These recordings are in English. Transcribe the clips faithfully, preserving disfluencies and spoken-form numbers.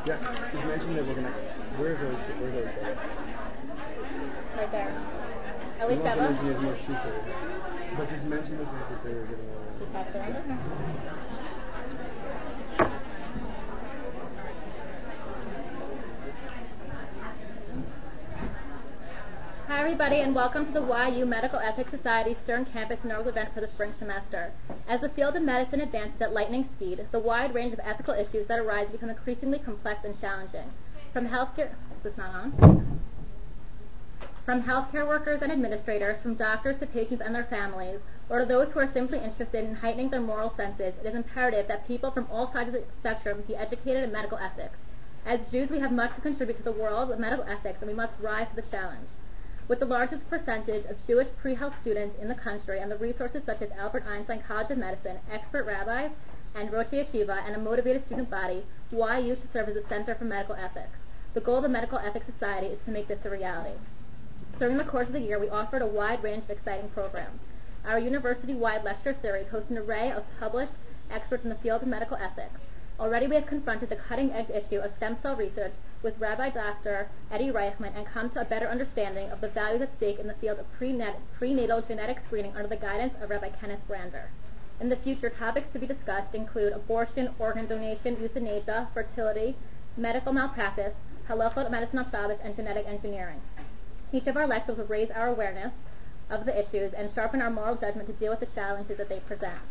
Yeah, just mention that we're gonna. Where's our where's our show? Right there. You Ellie don't have to Sheva. mention there's more sheets there. But just mention the fact that they're getting all. Keep that there. Hi everybody and welcome to the Y U Medical Ethics Society Stern Campus inaugural event for the spring semester. As the field of medicine advances at lightning speed, the wide range of ethical issues that arise become increasingly complex and challenging. From healthcare, is this not on? From healthcare workers and administrators, from doctors to patients and their families, or to those who are simply interested in heightening their moral senses, it is imperative that people from all sides of the spectrum be educated in medical ethics. As Jews, we have much to contribute to the world of medical ethics, and we must rise to the challenge. With the largest percentage of Jewish pre-health students in the country and the resources such as Albert Einstein College of Medicine, expert rabbis, and Rosh Yeshiva, and a motivated student body, Y U should serve as a center for medical ethics. The goal of the Medical Ethics Society is to make this a reality. During the course of the year, we offered a wide range of exciting programs. Our university-wide lecture series hosts an array of published experts in the field of medical ethics. Already we have confronted the cutting-edge issue of stem cell research with Rabbi Doctor Eddie Reichman and come to a better understanding of the values at stake in the field of prenatal, prenatal genetic screening under the guidance of Rabbi Kenneth Brander. In the future, topics to be discussed include abortion, organ donation, euthanasia, fertility, medical malpractice, halachot medicine on Shabbos, and genetic engineering. Each of our lectures will raise our awareness of the issues and sharpen our moral judgment to deal with the challenges that they present.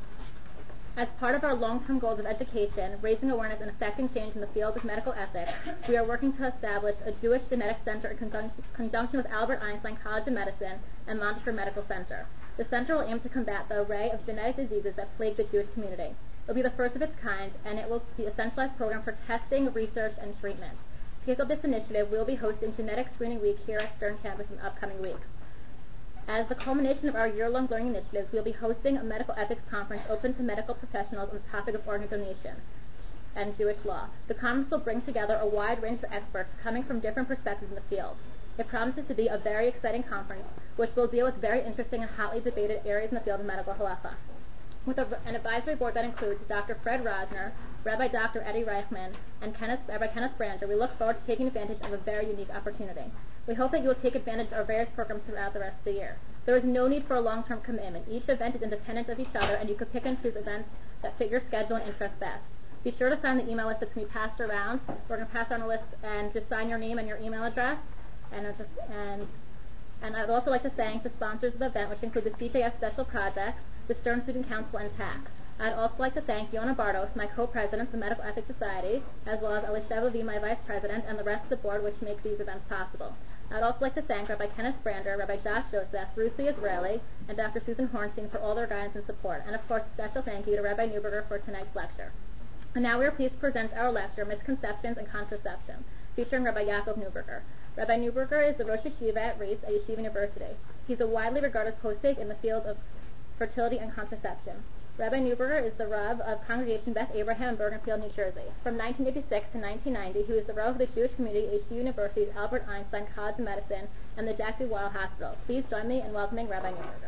As part of our long-term goals of education, raising awareness and affecting change in the field of medical ethics, we are working to establish a Jewish Genetic Center in conjunction, conjunction with Albert Einstein College of Medicine and Montefiore Medical Center. The center will aim to combat the array of genetic diseases that plague the Jewish community. It will be the first of its kind, and it will be a centralized program for testing, research, and treatment. To kick off this initiative, we will be hosting Genetic Screening Week here at Stern Campus in the upcoming weeks. As the culmination of our year-long learning initiatives, we will be hosting a medical ethics conference open to medical professionals on the topic of organ donation and Jewish law. The conference will bring together a wide range of experts coming from different perspectives in the field. It promises to be a very exciting conference, which will deal with very interesting and hotly debated areas in the field of medical halacha. With a, an advisory board that includes Doctor Fred Rosner, Rabbi Doctor Eddie Reichman, and Kenneth, Rabbi Kenneth Brander, we look forward to taking advantage of a very unique opportunity. We hope that you will take advantage of our various programs throughout the rest of the year. There is no need for a long-term commitment. Each event is independent of each other, and you can pick and choose events that fit your schedule and interest best. Be sure to sign the email list that's going to be passed around. We're going to pass on a list and just sign your name and your email address. And just and and I'd also like to thank the sponsors of the event, which include the C J S Special Projects, the Stern Student Council, and T A C. I'd also like to thank Yona Bardos, my co-president of the Medical Ethics Society, as well as Elisheva V, my vice president, and the rest of the board which make these events possible. I'd also like to thank Rabbi Kenneth Brander, Rabbi Josh Joseph, Ruth Lee Israeli, and Doctor Susan Hornstein for all their guidance and support. And of course, a special thank you to Rabbi Neuberger for tonight's lecture. And now we are pleased to present our lecture, Misconceptions and Contraception, featuring Rabbi Yaakov Neuberger. Rabbi Neuberger is the Rosh Yeshiva at Reitz at Yeshiva University. He's a widely regarded posek in the field of fertility and contraception. Rabbi Neuberger is the Rav of Congregation Beth Abraham in Bergenfield, New Jersey. From nineteen eighty-six to nineteen ninety, he was the Rav of the Jewish community at Yeshiva University's Albert Einstein College of Medicine and the Jackson Weill Hospital. Please join me in welcoming Rabbi Neuberger.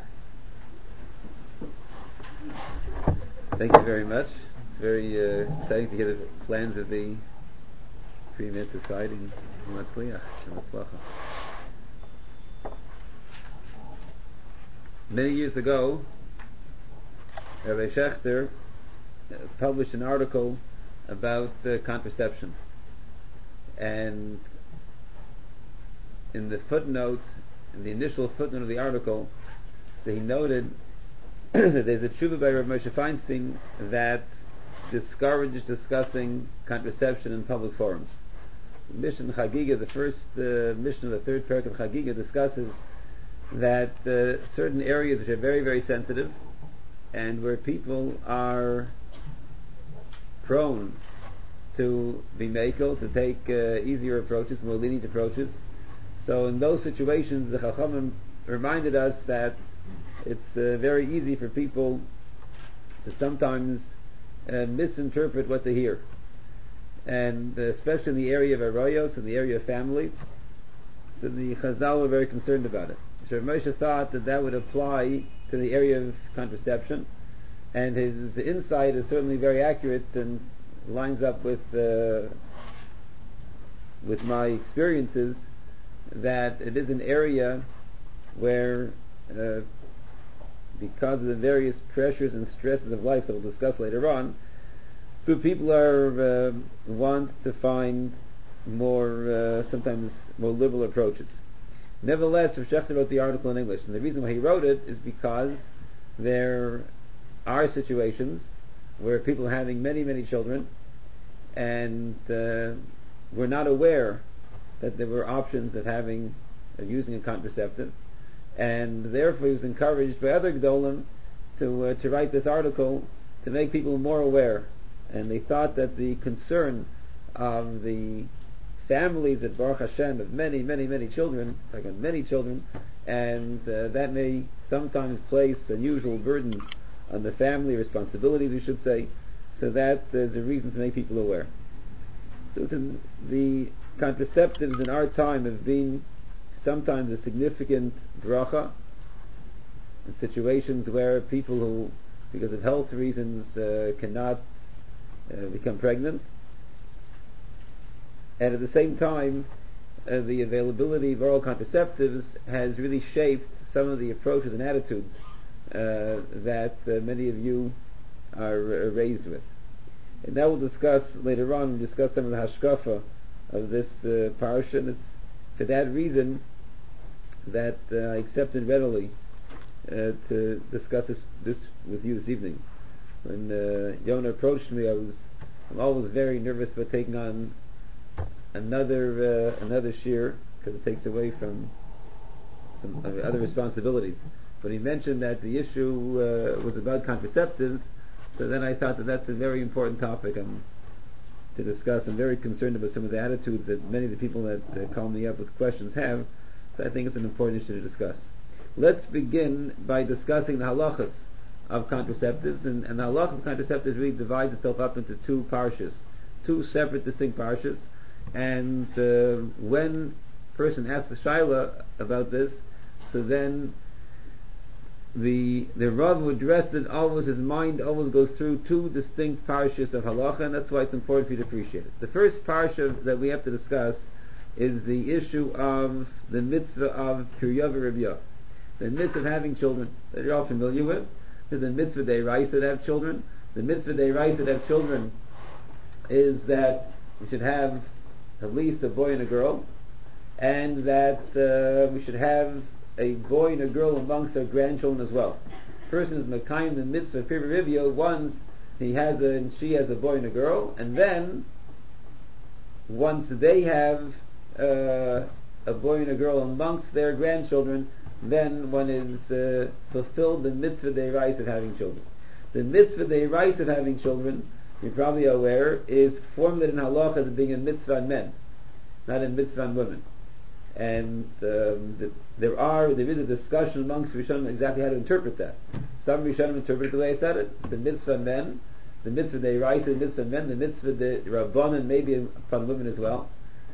Thank you very much. It's very uh, exciting to hear the plans of the Pre-Med Society. Many years ago, Rabbi Schechter uh, published an article about uh, contraception, and in the footnote, in the initial footnote of the article, so he noted that there's a tshuva by Rabbi Moshe Feinstein that discourages discussing contraception in public forums. The Mishnah Chagiga, the first uh, Mishnah of the third parak of Chagiga, discusses that uh, certain areas which are very, very sensitive and where people are prone to be makel, to take uh, easier approaches, more lenient approaches. So in those situations, the Chachamim reminded us that it's uh, very easy for people to sometimes uh, misinterpret what they hear. And uh, especially in the area of arayos, in the area of families. So the Chazal were very concerned about it. So Moshe thought that that would apply to the area of contraception, and his insight is certainly very accurate and lines up with uh, with my experiences that it is an area where, uh, because of the various pressures and stresses of life that we'll discuss later on, so people are uh, want to find more, uh, sometimes more liberal approaches. Nevertheless, Rav Shechter wrote the article in English, and the reason why he wrote it is because there are situations where people are having many, many children, and uh, were not aware that there were options of having, of using a contraceptive, and therefore he was encouraged by other Gdolim to uh, to write this article to make people more aware. And they thought that the concern of the families at Baruch Hashem of many, many, many children, like many children, and uh, that may sometimes place unusual burdens on the family, responsibilities we should say, so that there's a reason to make people aware. So in the contraceptives in our time have been sometimes a significant bracha in situations where people who, because of health reasons, uh, cannot uh, become pregnant, and at the same time uh, the availability of oral contraceptives has really shaped some of the approaches and attitudes uh, that uh, many of you are uh, raised with. And that we'll discuss later on. We'll discuss some of the hashkafa of this uh, parsha, and it's for that reason that uh, I accepted readily uh, to discuss this, this with you this evening. When uh, Yonah approached me, I was I'm always very nervous about taking on another uh, another shir, because it takes away from some other responsibilities. But he mentioned that the issue uh, was about contraceptives, so then I thought that that's a very important topic um, to discuss. I'm very concerned about some of the attitudes that many of the people that uh, call me up with questions have, so I think it's an important issue to discuss. Let's begin by discussing the halachas of contraceptives, and, and the halach of contraceptives really divides itself up into two parshas, two separate distinct parshas, and uh, when a person asks the shaila about this, so then the the Rav who addressed it, always his mind always goes through two distinct parshas of halacha, and that's why it's important for you to appreciate it. The first parsha that we have to discuss is the issue of the mitzvah of Pirya v'Ribya, the mitzvah of having children that you're all familiar with. There's a mitzvah deiraisa to have children. The mitzvah deiraisa to have children is that we should have at least a boy and a girl, and that uh, we should have a boy and a girl amongst our grandchildren as well. A person is mekayim the mitzvah of Pirya v'Ribya once he has a, and she has a boy and a girl, and then once they have uh, a boy and a girl amongst their grandchildren, then one is uh, fulfilled the mitzvah deiraisa of having children. The mitzvah deiraisa of having children, you're probably aware, is formulated in halacha as being a mitzvah on men, not a mitzvah on women. And um, the, there are there is a discussion amongst Rishonim exactly how to interpret that. Some Rishonim interpret it the way I said it: the mitzvah on men, the mitzvah deiraisa, the mitzvah on men, the mitzvah de rabbanan maybe upon women as well.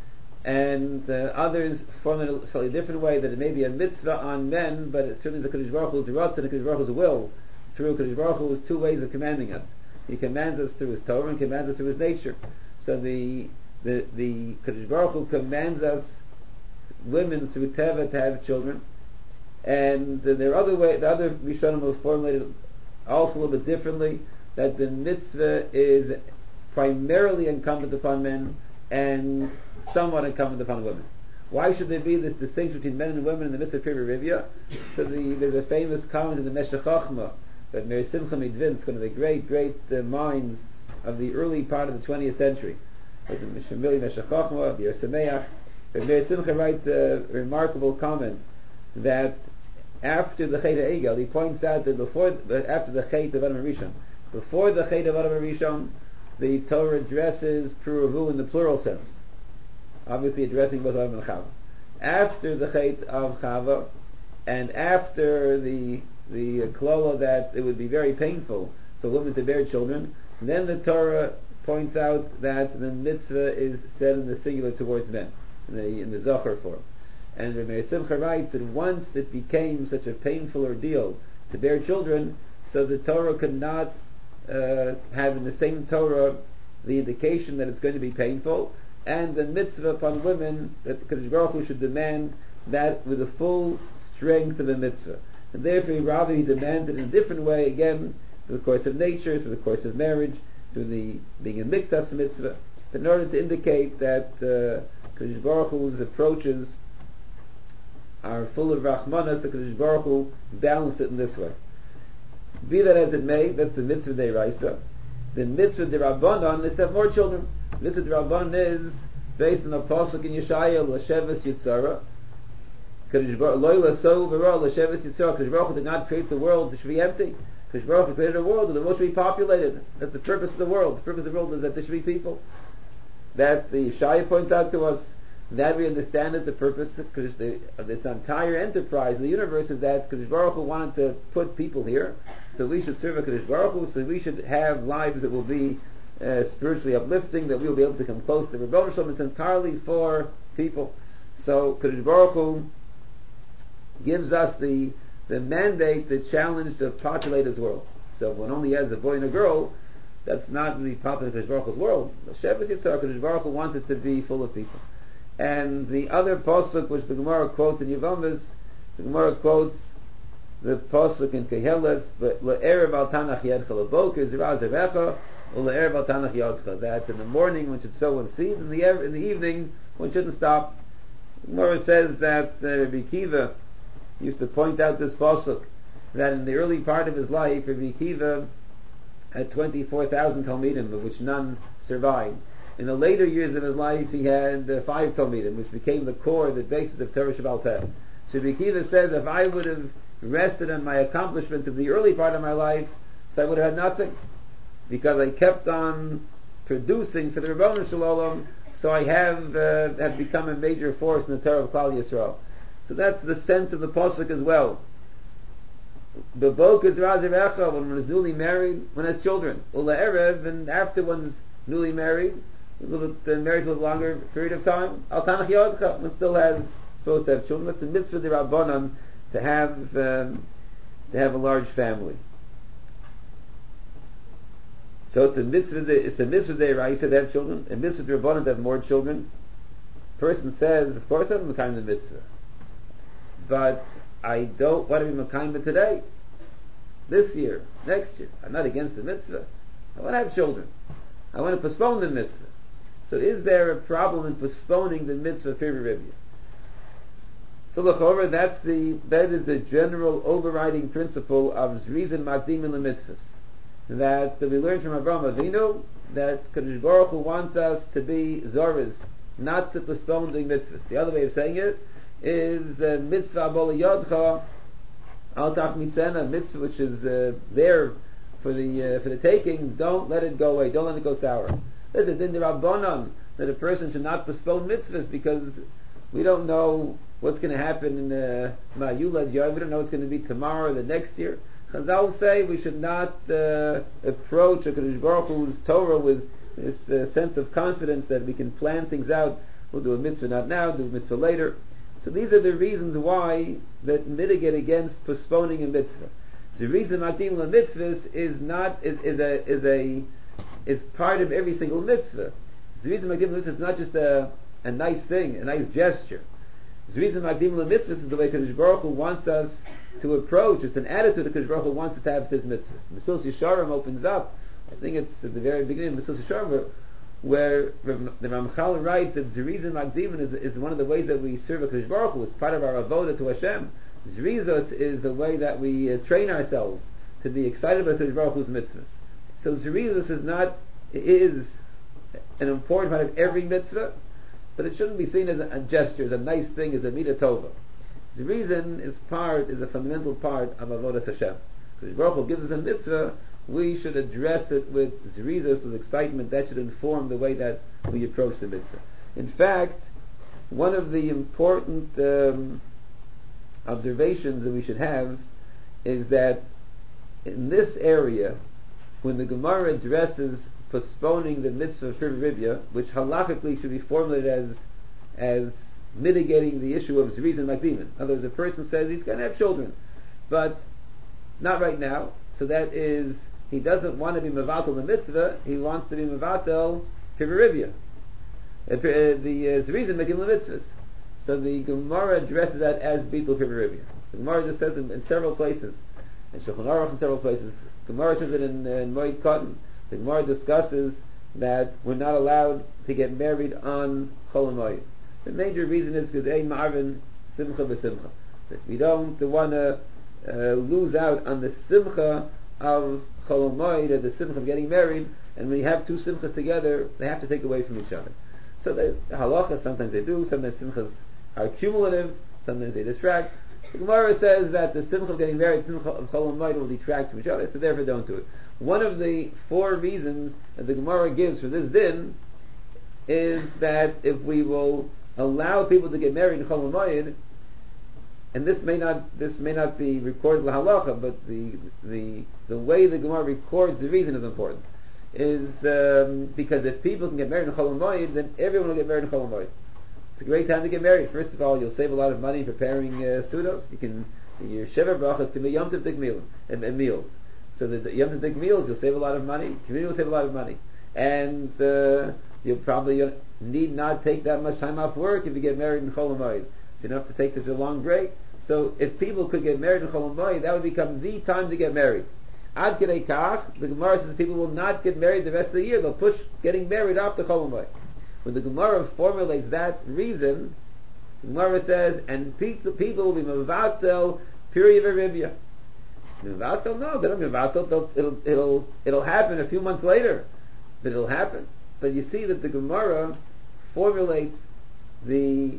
And uh, others form it a slightly different way, that it may be a mitzvah on men, but it certainly the Kadosh Baruch Hu's ratzon and Kadosh Baruch Hu's will through Kadosh Baruch Hu's two ways of commanding us. He commands us through His Torah and commands us through His nature. So the the the Kadosh Baruch Hu commands us women through teva to have children, and there are other way. The other Rishonim have formulated also a little bit differently, that the mitzvah is primarily incumbent upon men and somewhat incumbent upon women. Why should there be this distinction between men and women in the mitzvah of Pirya v'Ribya? So the, there's a famous comment in the Meshech Chochmah that Meir Simcha Midvinsk, one of the great, great uh, minds of the early part of the twentieth century, like the Shemili Meshech Chochmah, the Yer Sameach, but Meir Simcha writes a remarkable comment that after the Chet HaEgel, he points out that before, after the Chet of Adam Rishon, before the Chet of Adam Rishon, the Torah addresses Puravu in the plural sense, obviously addressing both Adam and Chava. After the Chet of Chava, and after the the klola that it would be very painful for women to bear children, then the Torah points out that the mitzvah is said in the singular towards men, in the in the Zohar form. And Meir Simcha writes that once it became such a painful ordeal to bear children, so the Torah could not uh, have in the same Torah the indication that it's going to be painful, and the mitzvah upon women that Kadosh Baruch Hu should demand that with the full strength of a mitzvah. And therefore, rather he demands it in a different way, again, through the course of nature, through the course of marriage, through the being a mixas mitzvah, but in order to indicate that uh, Kadosh Baruch Hu's approaches are full of Rahmanas, the Kadosh Baruch Hu balance it in this way. Be that as it may, that's the mitzvah deiraisa. The mitzvah derabbanan is to have more children. The mitzvah derabbanan is based on a pasuk in Yeshaya, L'sheves Yitzara. Kadosh Baruch Hu Loila So V'Ra L'sheves Yitzara. Kadosh Baruch Hu did not create the world to be empty. Kadosh Baruch Hu created a world and the world should be populated. That's the purpose of the world. The purpose of the world is that there should be people. That the Yeshaya points out to us. That we understand that the purpose of this entire enterprise, the universe, is that Kadosh Baruch Hu wanted to put people here, so we should serve a Kadosh Baruch Hu, so we should have lives that will be uh, spiritually uplifting, that we will be able to come close to the Rebbeinu Shalom. It's entirely for people. So Kadosh Baruch Hu gives us the the mandate, the challenge to populate His world. So when only has a boy and a girl, that's not really populating Kadosh Baruch Hu's world. Shevis Yitzhak, Kadosh Baruch Hu wants it to be full of people. And the other pasuk which the Gemara quotes in Yevamos, the Gemara quotes the pasuk in Keheles, but le'erev al tanach yedcha le'boker zira zerecha, or le'erev al tanach yodcha. That in the morning one should sow and seed, in the in the evening one shouldn't stop. The Gemara says that uh, Rabbi Akiva used to point out this pasuk that in the early part of his life, Rabbi Akiva had twenty-four thousand talmidim, of which none survived. In the later years of his life, he had uh, five Talmidim, which became the core, the basis of Torah Shabbal Peh. So Rabbi Akiva says, if I would have rested on my accomplishments of the early part of my life, so I would have had nothing. Because I kept on producing for the Rebbeinu Shalom, so I have uh, have become a major force in the Torah of Klal Yisrael. So that's the sense of the pasuk as well. Bebok is Razirecha, when one is newly married, one has children. Ula Erev, and after one's newly married, a little bit uh, married for a longer period of time. Al Tanach Yodcha, one still has supposed to have children. That's the mitzvah derabbanan to have um, to have a large family. So it's a mitzvah. It's a mitzvah deraisa to have children. A mitzvah derabbanan to have more children. Person says, of course I'm mekayim the mitzvah, but I don't want to be mekayim today, this year, next year. I'm not against the mitzvah. I want to have children. I want to postpone the mitzvah. So is there a problem in postponing the mitzvah Pirivivya? So l'chorah, that's the that is the general overriding principle of Zrizin Makdim in the mitzvahs. That, that we learn from Avraham Avinu that Kadosh Baruch Hu wants us to be zoras, not to postpone doing mitzvahs. The other way of saying it is uh, mitzvah b'ol yodcha al tach mitzena, mitzvah which is uh, there for the uh, for the taking. Don't let it go away. Don't let it go sour. There's a din d'Rabbanan that a person should not postpone mitzvahs because we don't know what's going to happen in the Ma'yulad Yom. We don't know what's going to be tomorrow or the next year. Chazal say we should not uh, approach a Kadosh Baruch Hu's Torah with this uh, sense of confidence that we can plan things out. We'll do a mitzvah not now, do a mitzvah later. So these are the reasons why that mitigate against postponing a mitzvah. So the reason Makdim la mitzvahs is not is, is a is a is part of every single mitzvah. The reason Makdim la mitzvahs is not just a, a nice thing, a nice gesture. The reason Makdim la mitzvahs is the way Kadosh Baruch Hu wants us to approach. It's an attitude that Kadosh Baruch Hu wants us to have his mitzvahs. Mesos Yesharim opens up. I think it's at the very beginning of Mesos Yesharim where, where the Ramchal writes that Zerizim Makdim is, is one of the ways that we serve a Kadosh Baruch Hu. It's part of our avodah to Hashem. Zerizos is the way that we uh, train ourselves to be excited about Kadosh Baruch Hu's mitzvahs. So Zerizos is not is an important part of every mitzvah, but it shouldn't be seen as a, a gesture, as a nice thing, as a midah tova. The reason is part is a fundamental part of avodas Hashem. Because Baruch Hu gives us a mitzvah, we should address it with zerizos, with excitement. That should inform the way that we approach the mitzvah. In fact, one of the important um, observations that we should have is that in this area, when the Gemara addresses postponing the mitzvah of Pirivivya, which halachically should be formulated as as mitigating the issue of Zerizim Makdimin. In other words, a person says he's going to have children, but not right now. So that is, he doesn't want to be mevatel the mitzvah, he wants to be mevatel Pirivivya. uh, the uh, reason making mitzvahs. So the Gemara addresses that as Bitul Pivaribia. The Gemara just says in, in several places, in Shulchan Aruch in several places. Gemara says it in, uh, in Moed Katan. The Gemara discusses that we're not allowed to get married on Chol HaMoed. The major reason is because Ein Ma'arvin Simcha v'Simcha. That we don't want to uh, lose out on the Simcha of Chol HaMoed, or the Simcha of getting married, and when you have two Simchas together, they have to take away from each other. So the halacha, sometimes they do, sometimes Simchas are cumulative, sometimes they distract. The Gemara says that the Simcha of getting married, Simcha of Chol HaMoed will detract from each other, so therefore don't do it. One of the four reasons that the Gemara gives for this din is that if we will allow people to get married in Chol HaMoed, and this may not this may not be recorded lahalacha, but the the the way the Gemara records the reason is important. Is um, because if people can get married in Chol HaMoed, then everyone will get married in Chol HaMoed. It's a great time to get married. First of all, you'll save a lot of money preparing uh, sudos. You can your sheva brachas can be yom tov dik meal and, and meals. So the, the yom tov dik meals, you'll save a lot of money. Community will save a lot of money, and uh, you'll probably need not take that much time off work if you get married in Chol HaMoed. So you don't have to take such a long break. So if people could get married in Chol HaMoed, that would become the time to get married. Ad Kedei Kach, the Gemara says people will not get married the rest of the year. They'll push getting married after Chol HaMoed. When the Gemara formulates that reason, the Gemara says, and people will be mevatel period of Arabia. Mevatel? No, they don't mevatel. It'll it'll it'll happen a few months later, but it'll happen. But you see that the Gemara formulates the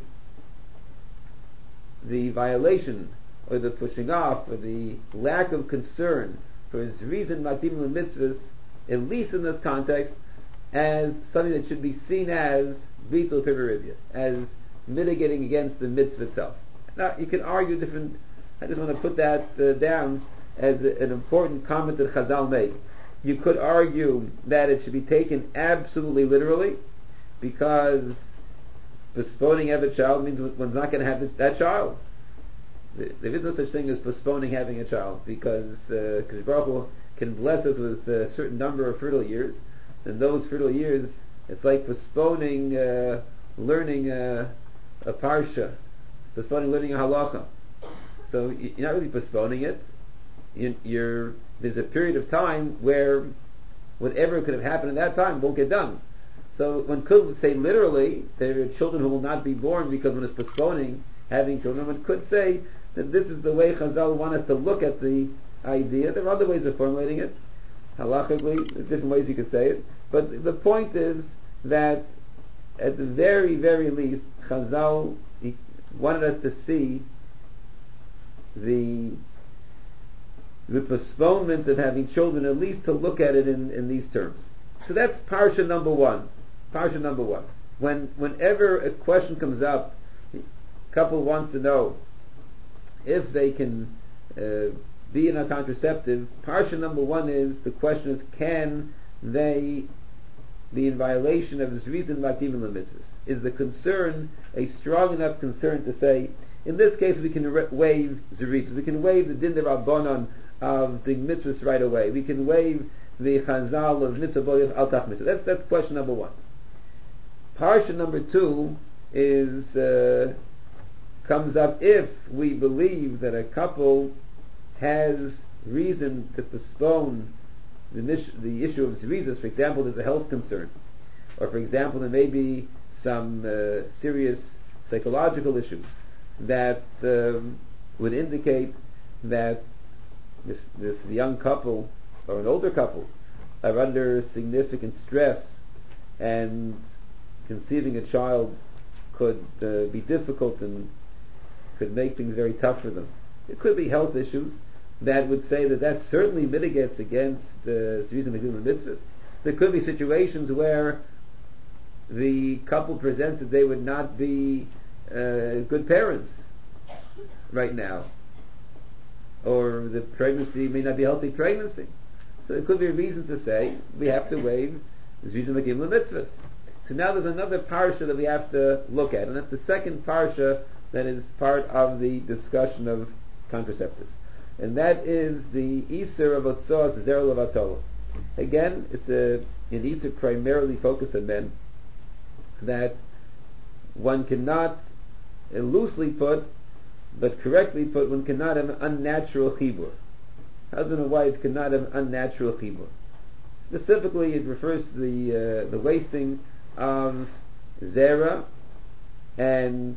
the violation or the pushing off or the lack of concern for his reason makdim l'mitzvahs, at least in this context, as something that should be seen as bitul pivaribya, as mitigating against the mitzvah itself. Now you can argue different. I just want to put that uh, down as a, an important comment that Chazal made. You could argue that it should be taken absolutely literally, because postponing having a child means one's not going to have that child. There is no such thing as postponing having a child, because uh, Baruch Hu can bless us with a certain number of fertile years, and those fertile years, it's like postponing uh, learning uh, a parsha, postponing learning a halacha. So you're not really postponing it. You, you're, there's a period of time where whatever could have happened at that time won't get done. So one could say literally there are children who will not be born because one is postponing having children. One could say that this is the way Chazal want us to look at the idea. There are other ways of formulating it. Halachically, there's different ways you could say it. But the point is that at the very, very least, Chazal wanted us to see the the postponement of having children, at least to look at it in, in these terms. So that's parsha number one. Parsha number one. When whenever a question comes up, a couple wants to know if they can uh, be in a contraceptive. Parsha number one is, the question is, can they be in violation of this reason makdim l'mitzvahs? Is the concern a strong enough concern to say, in this case we can re- waive zeritzah, we can waive the din d'Rabbanan of doing mitzvahs right away, we can waive the chazal of mitzvah boyach al tach mitzvah. That's that's question number one. Parsha number two is uh, comes up if we believe that a couple has reason to postpone the, the issue of zeritzah. For example, there's a health concern, or for example, there may be some uh, serious psychological issues that um, would indicate that this, this young couple or an older couple are under significant stress, and conceiving a child could uh, be difficult and could make things very tough for them. It could be health issues that would say that that certainly mitigates against the reason of doing mitzvahs. There could be situations where the couple presents that they would not be uh, good parents right now, or the pregnancy may not be a healthy pregnancy. So it could be a reason to say we have to waive this reason of giving mitzvahs. So now there's another parsha that we have to look at, and that's the second parsha that is part of the discussion of contraceptives, and that is the Isser of Otzoas Zer Levatola. Again, it's a an Isser primarily focused on men. that one cannot uh, loosely put, but correctly put, one cannot have an unnatural chibur. Husband and wife cannot have an unnatural chibur. Specifically, it refers to the uh, the wasting of zera, and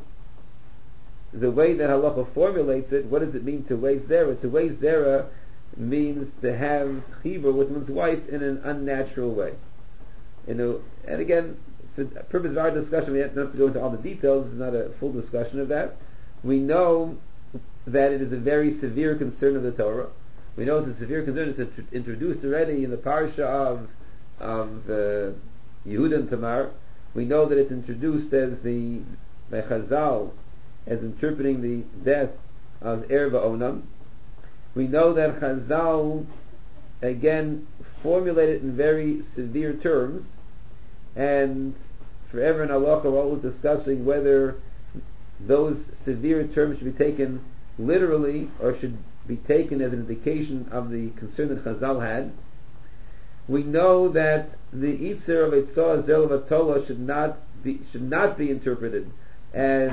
the way that halacha formulates it. What does it mean to waste zera? To waste zera means to have chibur with one's wife in an unnatural way. You know, and again, for the purpose of our discussion, we don't have to go into all the details. It's not a full discussion of that. We know that it is a very severe concern of the Torah. We know it's a severe concern. It's introduced already in the parsha of of uh, Yehuda and Tamar. We know that it's introduced as the by Chazal as interpreting the death of Er Onam. We know that Chazal again formulated in very severe terms, and forever in halacha we're always discussing whether those severe terms should be taken literally or should be taken as an indication of the concern that Chazal had. We know that the Itzer of Eitzah Zel Vatola should not be should not be interpreted as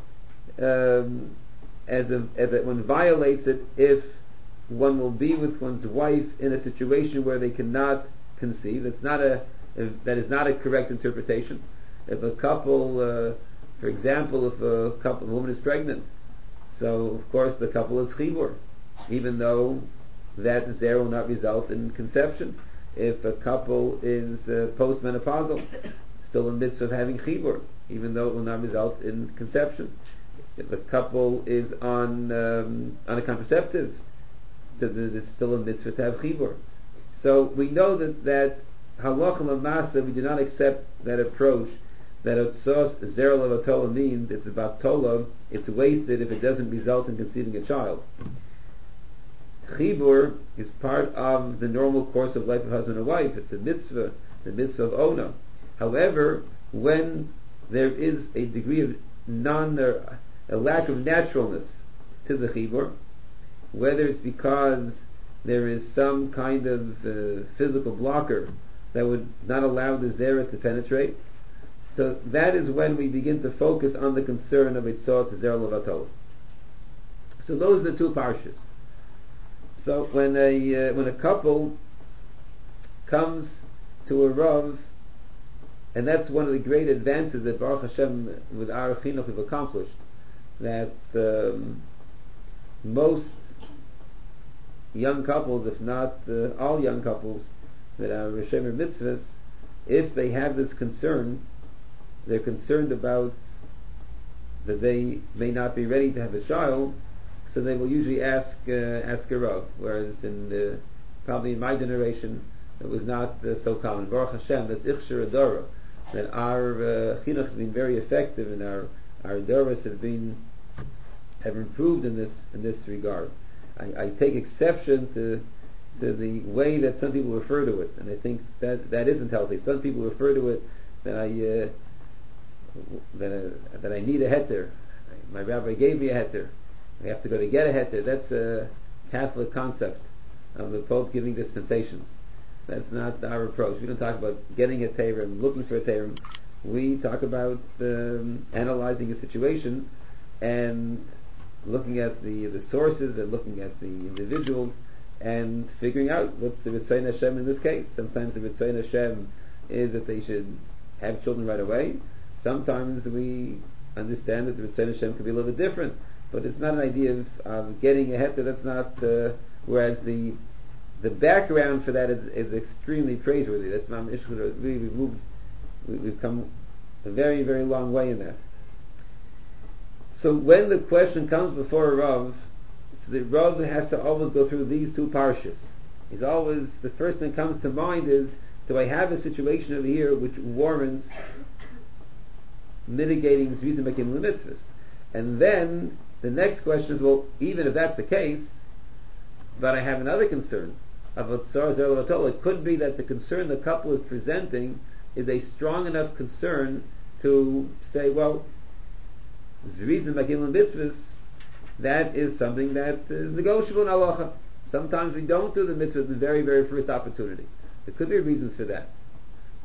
um, as, a, as a, one violates it if one will be with one's wife in a situation where they cannot conceive. It's not a, a that is not a correct interpretation. If a couple, uh, for example, if a couple, a woman is pregnant, so of course the couple is chibur, even though that zera will not result in conception. If a couple is uh, postmenopausal, still a mitzvah of having chibur, even though it will not result in conception. If a couple is on um, on a contraceptive, so there's still a mitzvah to have chibur. So we know that that halacha l'masa, we do not accept that approach. That otzos zera levatola means it's about tola, it's wasted if it doesn't result in conceiving a child. Chibur is part of the normal course of life of husband and wife. It's a mitzvah, the mitzvah of ona. However, when there is a degree of non, a lack of naturalness to the chibur, whether it's because there is some kind of uh, physical blocker that would not allow the zera to penetrate, so that is when we begin to focus on the concern of Eitzah Zera Levatol. So those are the two parshas. So when a uh, when a couple comes to a Rav, and that's one of the great advances that Baruch Hashem with our chinuch we've accomplished, that um, most young couples, if not uh, all young couples that are Rishomer mitzvahs, if they have this concern, they're concerned about that they may not be ready to have a child, so they will usually ask uh, ask a Rav. Whereas in uh, probably in my generation, it was not uh, so common. Baruch Hashem, that's Ichshir Adora, that our uh, chinuch has been very effective, and our our adoras have been have improved in this in this regard. I, I take exception to to the way that some people refer to it, and I think that that isn't healthy. Some people refer to it that I uh, that uh, that I need a heter. My rabbi gave me a heter. I have to go to get a heter. That's a Catholic concept of the Pope giving dispensations. That's not our approach. We don't talk about getting a terim, looking for a terim. We talk about um, analyzing a situation and looking at the, the sources and looking at the individuals and figuring out what's the Ritzayin Hashem in this case. Sometimes the Ritzayin Hashem is that they should have children right away. Sometimes we understand that the Ritzayin Hashem could be a little bit different, but it's not an idea of, of getting a heter. That's not. Uh, whereas the the background for that is, is extremely praiseworthy. That's Mam Ishchud. Really, we've moved. We, we've come a very very long way in that. So when the question comes before a Rav, so the Rav has to always go through these two parshas. He's always, the first thing that comes to mind is, do I have a situation over here which warrants mitigating Zrizim Bakim Lemitzvahs? And then the next question is, well, even if that's the case, but I have another concern about Tzar Zer Levatol. It could be that the concern the couple is presenting is a strong enough concern to say, well, Zrizim Bakim Lemitzvahs, that is something that is negotiable in halacha. Sometimes we don't do the mitzvah in the very, very first opportunity. There could be reasons for that.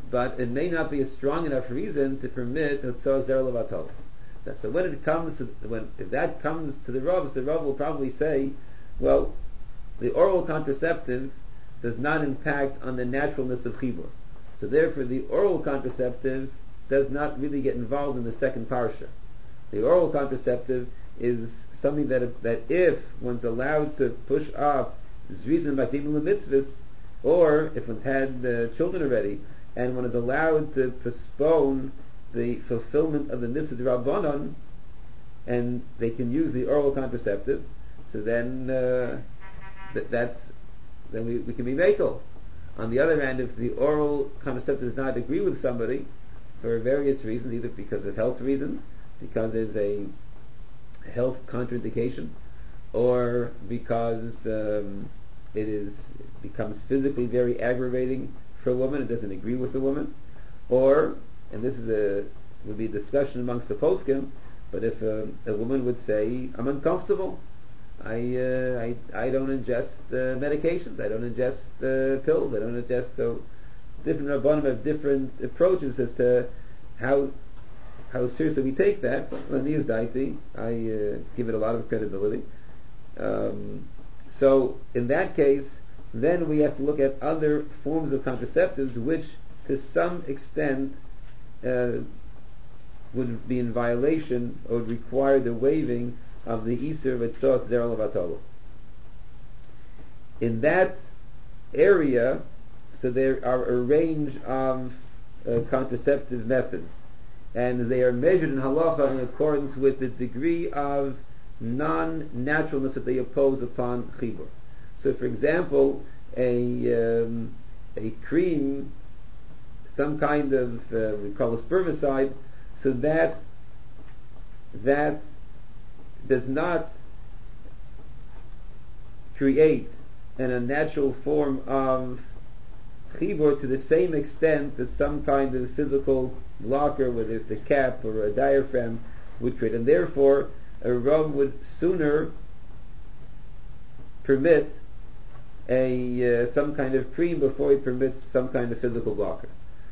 but it may not be a strong enough reason to permit Hotzah Zer Levatol. So when it comes to, when if that comes to the Rav, the Rav will probably say, well, the oral contraceptive does not impact on the naturalness of chibur. So therefore the oral contraceptive does not really get involved in the second parsha. The oral contraceptive is something that that if one's allowed to push off zrizim b'akdim l'mitzvahs, or if one's had uh, children already, and one is allowed to postpone the fulfillment of the mitzvah d'Rabbanan, and they can use the oral contraceptive, so then uh, th- that's then we, we can be mekel. On the other hand, if the oral contraceptive does not agree with somebody for various reasons, either because of health reasons, because there's a health contraindication, or because um, it is it becomes physically very aggravating for a woman, it doesn't agree with the woman, or, and this is a would be a discussion amongst the poskim, but if a, a woman would say, I'm uncomfortable, I uh, I I don't ingest uh, medications, I don't ingest uh, pills, I don't ingest, so different rabbanim have different approaches as to how how seriously we take that. Lanias daiti, I uh, give it a lot of credibility. Um, so in that case, then we have to look at other forms of contraceptives, which to some extent uh, would be in violation or would require the waiving of the Isur V'Tzos Zer Levatolo. In that area, so there are a range of uh, contraceptive methods, and they are measured in halacha in accordance with the degree of non-naturalness that they oppose upon chibur. So, for example, a um, a cream, some kind of uh, we call a spermicide, so that that does not create an unnatural form of chibur to the same extent that some kind of physical blocker, whether it's a cap or a diaphragm, would create, and therefore a Rav would sooner permit a uh, some kind of cream before he permits some kind of physical blocker.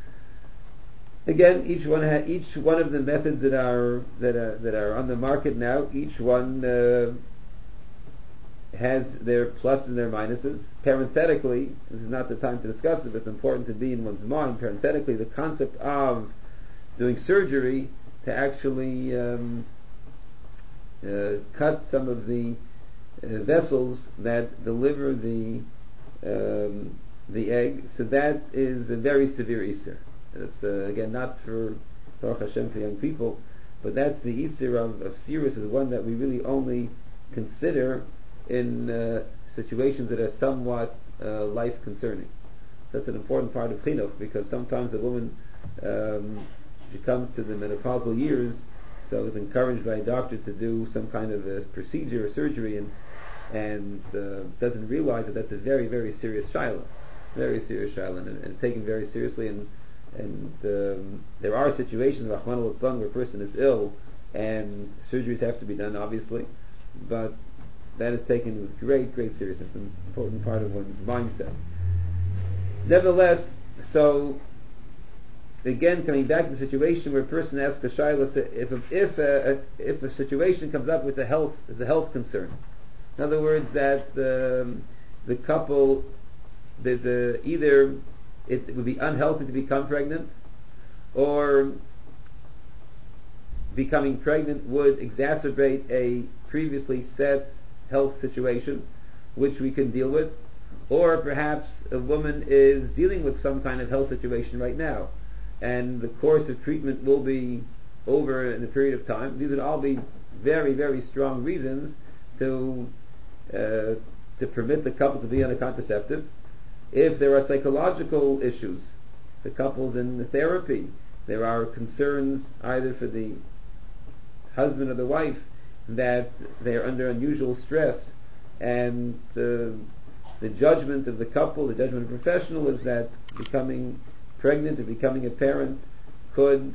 Again, each one ha- each one of the methods that are that are that are on the market now, each one uh, has their plus and their minuses. Parenthetically, this is not the time to discuss it, but it's important to be in one's mind. Parenthetically, the concept of doing surgery to actually um, uh, cut some of the uh, vessels that deliver the um, the egg, so that is a very severe Isur. It's uh, again not for Baruch Hashem for young people, but that's the Isur of, of Sirus is one that we really only consider in uh, situations that are somewhat uh, life concerning. That's an important part of chinuch, because sometimes a woman um, she comes to the menopausal years, so is encouraged by a doctor to do some kind of a procedure or surgery, and and uh, doesn't realize that that's a very very serious shiloh, very serious shiloh, and, and taken very seriously. And and um, there are situations, Rahman al where a person is ill and surgeries have to be done, obviously, but that is taken with great great seriousness, an important part of one's mindset. Nevertheless, so again, coming back to the situation where a person asks a shayla, if a, if a, if a situation comes up with a health as a health concern, in other words, that um, the couple there's a either it, it would be unhealthy to become pregnant, or becoming pregnant would exacerbate a previously set health situation, which we can deal with, or perhaps a woman is dealing with some kind of health situation right now, and the course of treatment will be over in a period of time. These would all be very, very strong reasons to uh, to permit the couple to be on a contraceptive. If there are psychological issues, the couple's in the therapy, there are concerns either for the husband or the wife that they're under unusual stress, and uh, the judgment of the couple, the judgment of the professional is that becoming pregnant or becoming a parent could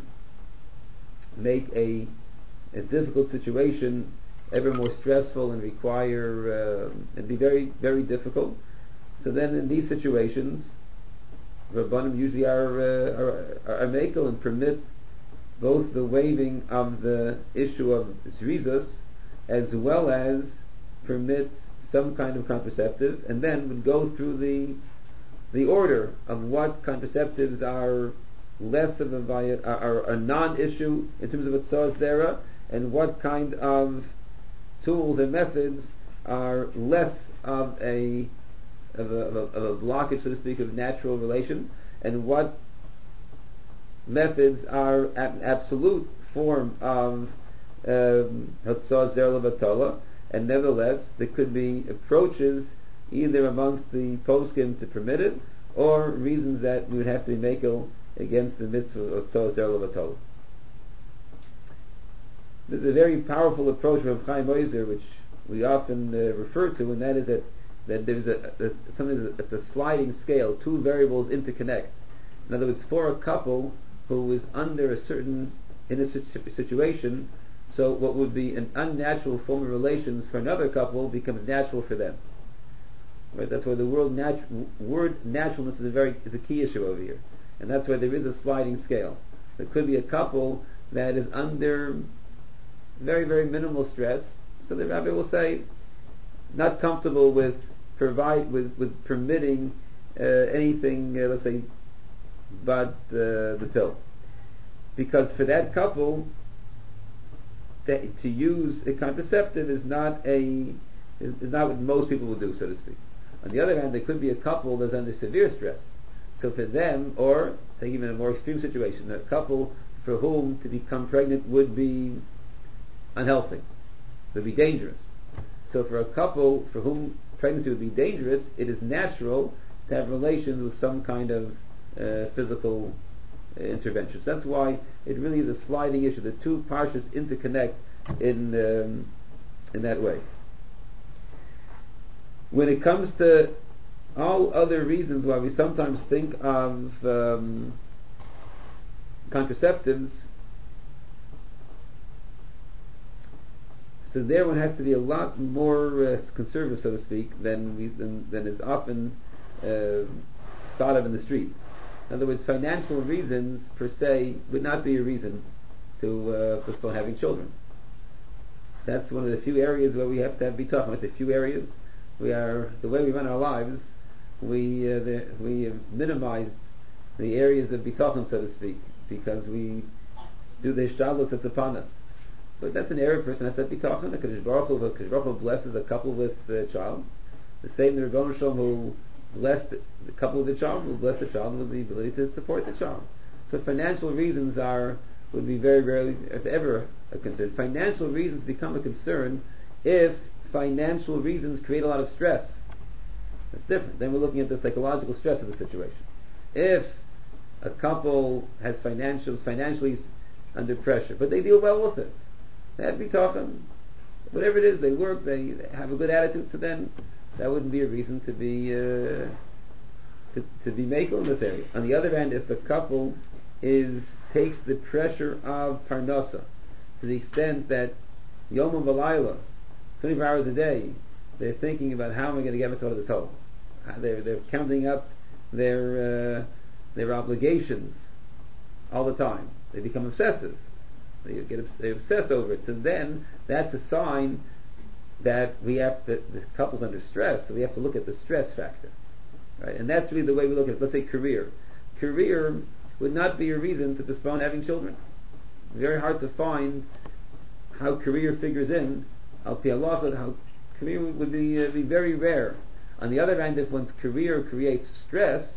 make a, a difficult situation ever more stressful and require uh, and be very very difficult. So then in these situations, Rabbanim usually are, uh, are, are, are makel and permit both the waiving of the issue of zrizos as well as permit some kind of contraceptive, and then would go through the the order of what contraceptives are less of a are, are a non-issue in terms of a tzor zera, and what kind of tools and methods are less of a of a, of a, of a blockage, so to speak, of natural relations, and what methods are an absolute form of Hatzah Zer Levatala, and nevertheless there could be approaches either amongst the poskim to permit it, or reasons that we would have to be makel against the mitzvah of Hatzah Zer Levatala. This is a very powerful approach of Chaim Oizer, which we often uh, refer to, and that is that, that there's a, a something that's a sliding scale. Two variables interconnect. In other words, for a couple who is under a certain in a situ- situation, so what would be an unnatural form of relations for another couple becomes natural for them. Right? That's why the word, natu- word naturalness is a very is a key issue over here, and that's why there is a sliding scale. There could be a couple that is under very very minimal stress, so the rabbi will say not comfortable with provide with with permitting uh, anything, uh, let's say, but uh, the pill, because for that couple that, to use a contraceptive is not a is, is not what most people would do, so to speak. On the other hand, there could be a couple that's under severe stress, so for them, or take even a more extreme situation, a couple for whom to become pregnant would be unhealthy, would be dangerous. So for a couple for whom pregnancy would be dangerous, it is natural to have relations with some kind of uh, physical uh, interventions. That's why it really is a sliding issue. The two parshas interconnect in um, in that way. When it comes to all other reasons why we sometimes think of um, contraceptives, so there one has to be a lot more uh, conservative, so to speak, than, we, than, than is often uh, thought of in the street. In other words, financial reasons per se would not be a reason to uh, postpone having children. That's one of the few areas where we have to have bitachon. It's a few areas. We are the way we run our lives. We uh, the, we have minimized the areas of bitachon, so to speak, because we do the hishtadlus that's upon us. But that's an area a person has to have bitachon. The Kadosh Baruch Hu, Kadosh Baruch Hu blesses a couple with a child. The same the Rebbeinu Shalom who blessed the couple with the child will bless the child with the ability to support the child. So financial reasons are would be very rarely, if ever, a concern. Financial reasons become a concern if financial reasons create a lot of stress. That's different. Then we're looking at the psychological stress of the situation. If a couple has financials, financially under pressure, but they deal well with it, they have bitachon, whatever it is, they work, they have a good attitude, so then that wouldn't be a reason to be uh, to, to be makel in this area. On the other hand, if a couple is takes the pressure of parnasa to the extent that yom v'layla, twenty-four hours a day, they're thinking about how am I going to get myself out of this hole. They're they're counting up their uh, their obligations all the time. They become obsessive. They get they obsess over it. So then that's a sign that we have to, the couple's under stress, so we have to look at the stress factor, right? And that's really the way we look at it. Let's say career. Career would not be a reason to postpone having children. Very hard to find how career figures in. Al pi halacha, how career would be uh, be very rare. On the other hand, if one's career creates stress,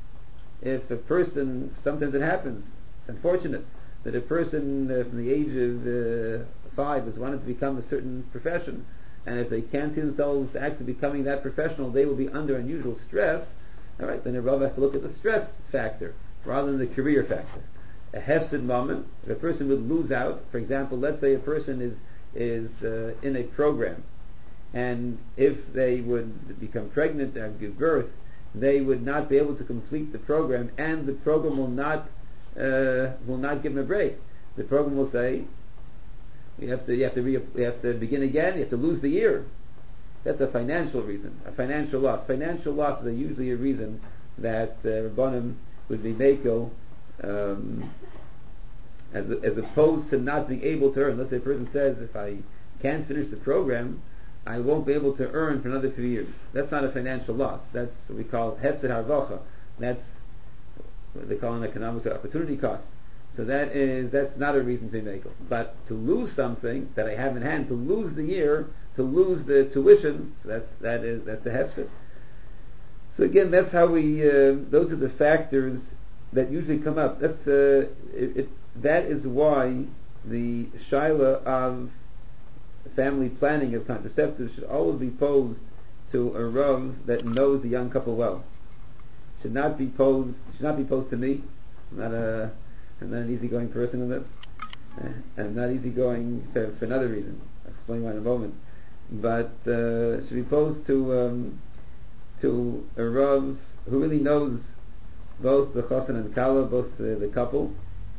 if a person, sometimes it happens, it's unfortunate that a person uh, from the age of uh, five has wanted to become a certain profession, and if they can't see themselves actually becoming that professional, they will be under unusual stress. All right, then a Rav has to look at the stress factor rather than the career factor. A hefsid moment, if a person would lose out, for example, let's say a person is is uh, in a program, and if they would become pregnant and give birth, they would not be able to complete the program, and the program will not uh, will not give them a break. The program will say, You have to you have to re, you have to begin again. You have to lose the year. That's a financial reason, a financial loss. Financial losses are usually a reason that uh, Rabbanim would be Mako, um, as, as opposed to not being able to earn. Let's say a person says, if I can't finish the program, I won't be able to earn for another few years. That's not a financial loss. That's what we call hefsed harvacha. That's what they call in economics an opportunity cost. So that is that's not a reason to make it. But to lose something that I have in hand, to lose the year, to lose the tuition, so that's that is that's a hefsed. So again, that's how we. Uh, those are the factors that usually come up. That's uh, it, it, that is why the shaila of family planning of contraceptives should always be posed to a rav that knows the young couple well. Should not be posed. Should not be posed to me. I'm not a. I'm not an easygoing person in this. Uh, I'm not easygoing for, for another reason. I'll explain why in a moment. But uh, should be posed to um, to a rav who really knows both the chassan and kala, both the, the couple.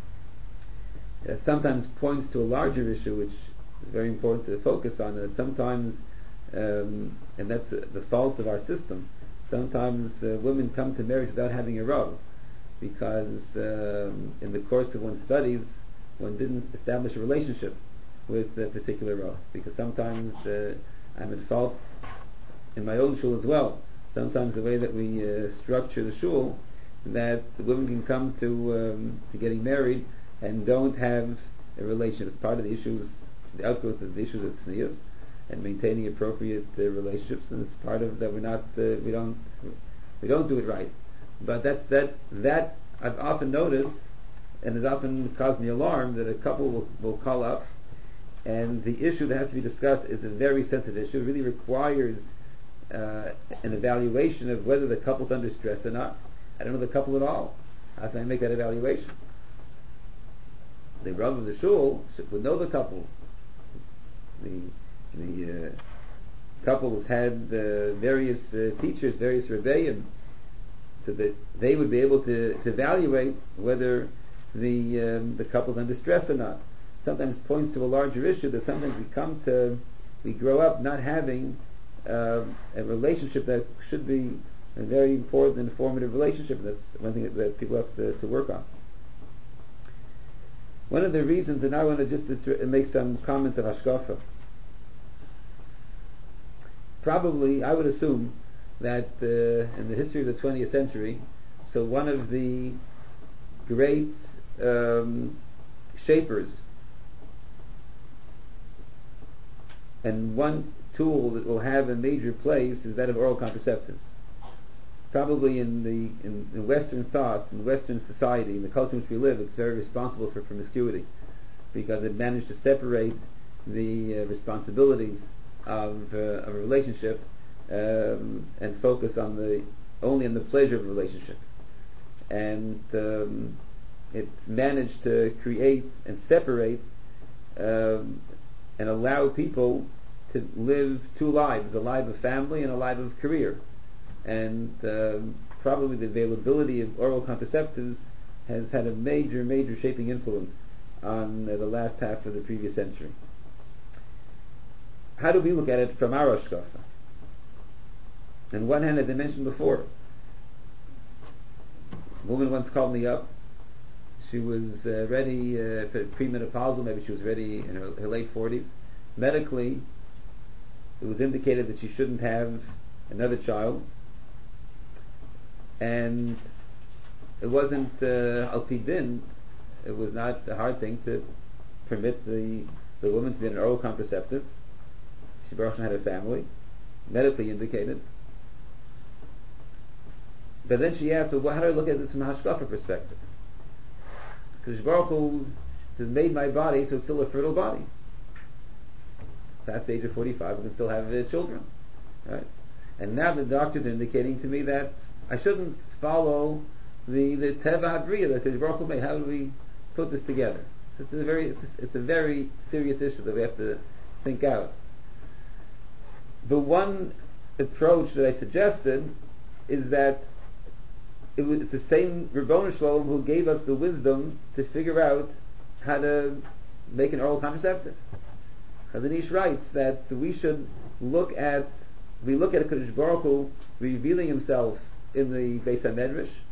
It sometimes points to a larger issue, which is very important to focus on. That sometimes, um, and that's uh, the fault of our system. Sometimes uh, women come to marriage without having a rav, because um, in the course of one's studies, one didn't establish a relationship with a particular rav. Because sometimes uh, I'm at fault in my own shul as well. Sometimes the way that we uh, structure the shul, that the women can come to um, to getting married and don't have a relationship. It's part of the issues, the outgrowth of the issues of tznius and maintaining appropriate uh, relationships, and it's part of that. We're not, uh, we don't, we don't do it right. But that's that. That I've often noticed, and it often caused me alarm that a couple will, will call up, and the issue that has to be discussed is a very sensitive issue. It really requires uh, an evaluation of whether the couple's under stress or not. I don't know the couple at all. How can I make that evaluation? The Rav of the shul would know the couple. The the uh, couple has had uh, various uh, teachers, various rebbeim, so that they would be able to, to evaluate whether the um, the couple's under stress or not. Sometimes points to a larger issue that sometimes we come to, we grow up not having uh, a relationship that should be a very important and formative relationship. That's one thing that, that people have to, to work on. One of the reasons, and I want to just to make some comments of hashkafa. Probably, I would assume that uh, in the history of the twentieth century, so one of the great um, shapers and one tool that will have a major place is that of oral contraceptives. Probably in the in, in Western thought, in Western society, in the culture in which we live, it's very responsible for promiscuity, because it managed to separate the uh, responsibilities of, uh, of a relationship um, and focus on the only on the pleasure of a relationship, and um, it's managed to create and separate um, and allow people to live two lives: a life of family and a life of career. And um, probably the availability of oral contraceptives has had a major, major shaping influence on uh, the last half of the previous century. How do we look at it from our hashkafa? On one hand, as I mentioned before, a woman once called me up. She was uh, ready uh, for premenopausal, maybe she was ready in her, her late forties. Medically, it was indicated that she shouldn't have another child. And it wasn't uh, al pi din. It was not a hard thing to permit the the woman to be an oral contraceptive. She Baruch Hashem had a family, medically indicated. But then she asked, well, how do I look at this from a hashkafa perspective? Because Baruch Hu has made my body so it's still a fertile body. Past the age of forty-five, we can still have uh, children, right? And now the doctors are indicating to me that I shouldn't follow the the teva habriya that the Baruch Hu made. How do we put this together? It's a very it's a, it's a very serious issue that we have to think out. The one approach that I suggested is that it was, it's the same Ribono Shel Olam who gave us the wisdom to figure out how to make an oral contraceptive. Chazon Ish writes that we should look at we look at Kadosh Baruch Hu revealing Himself in the Beis HaMedrash,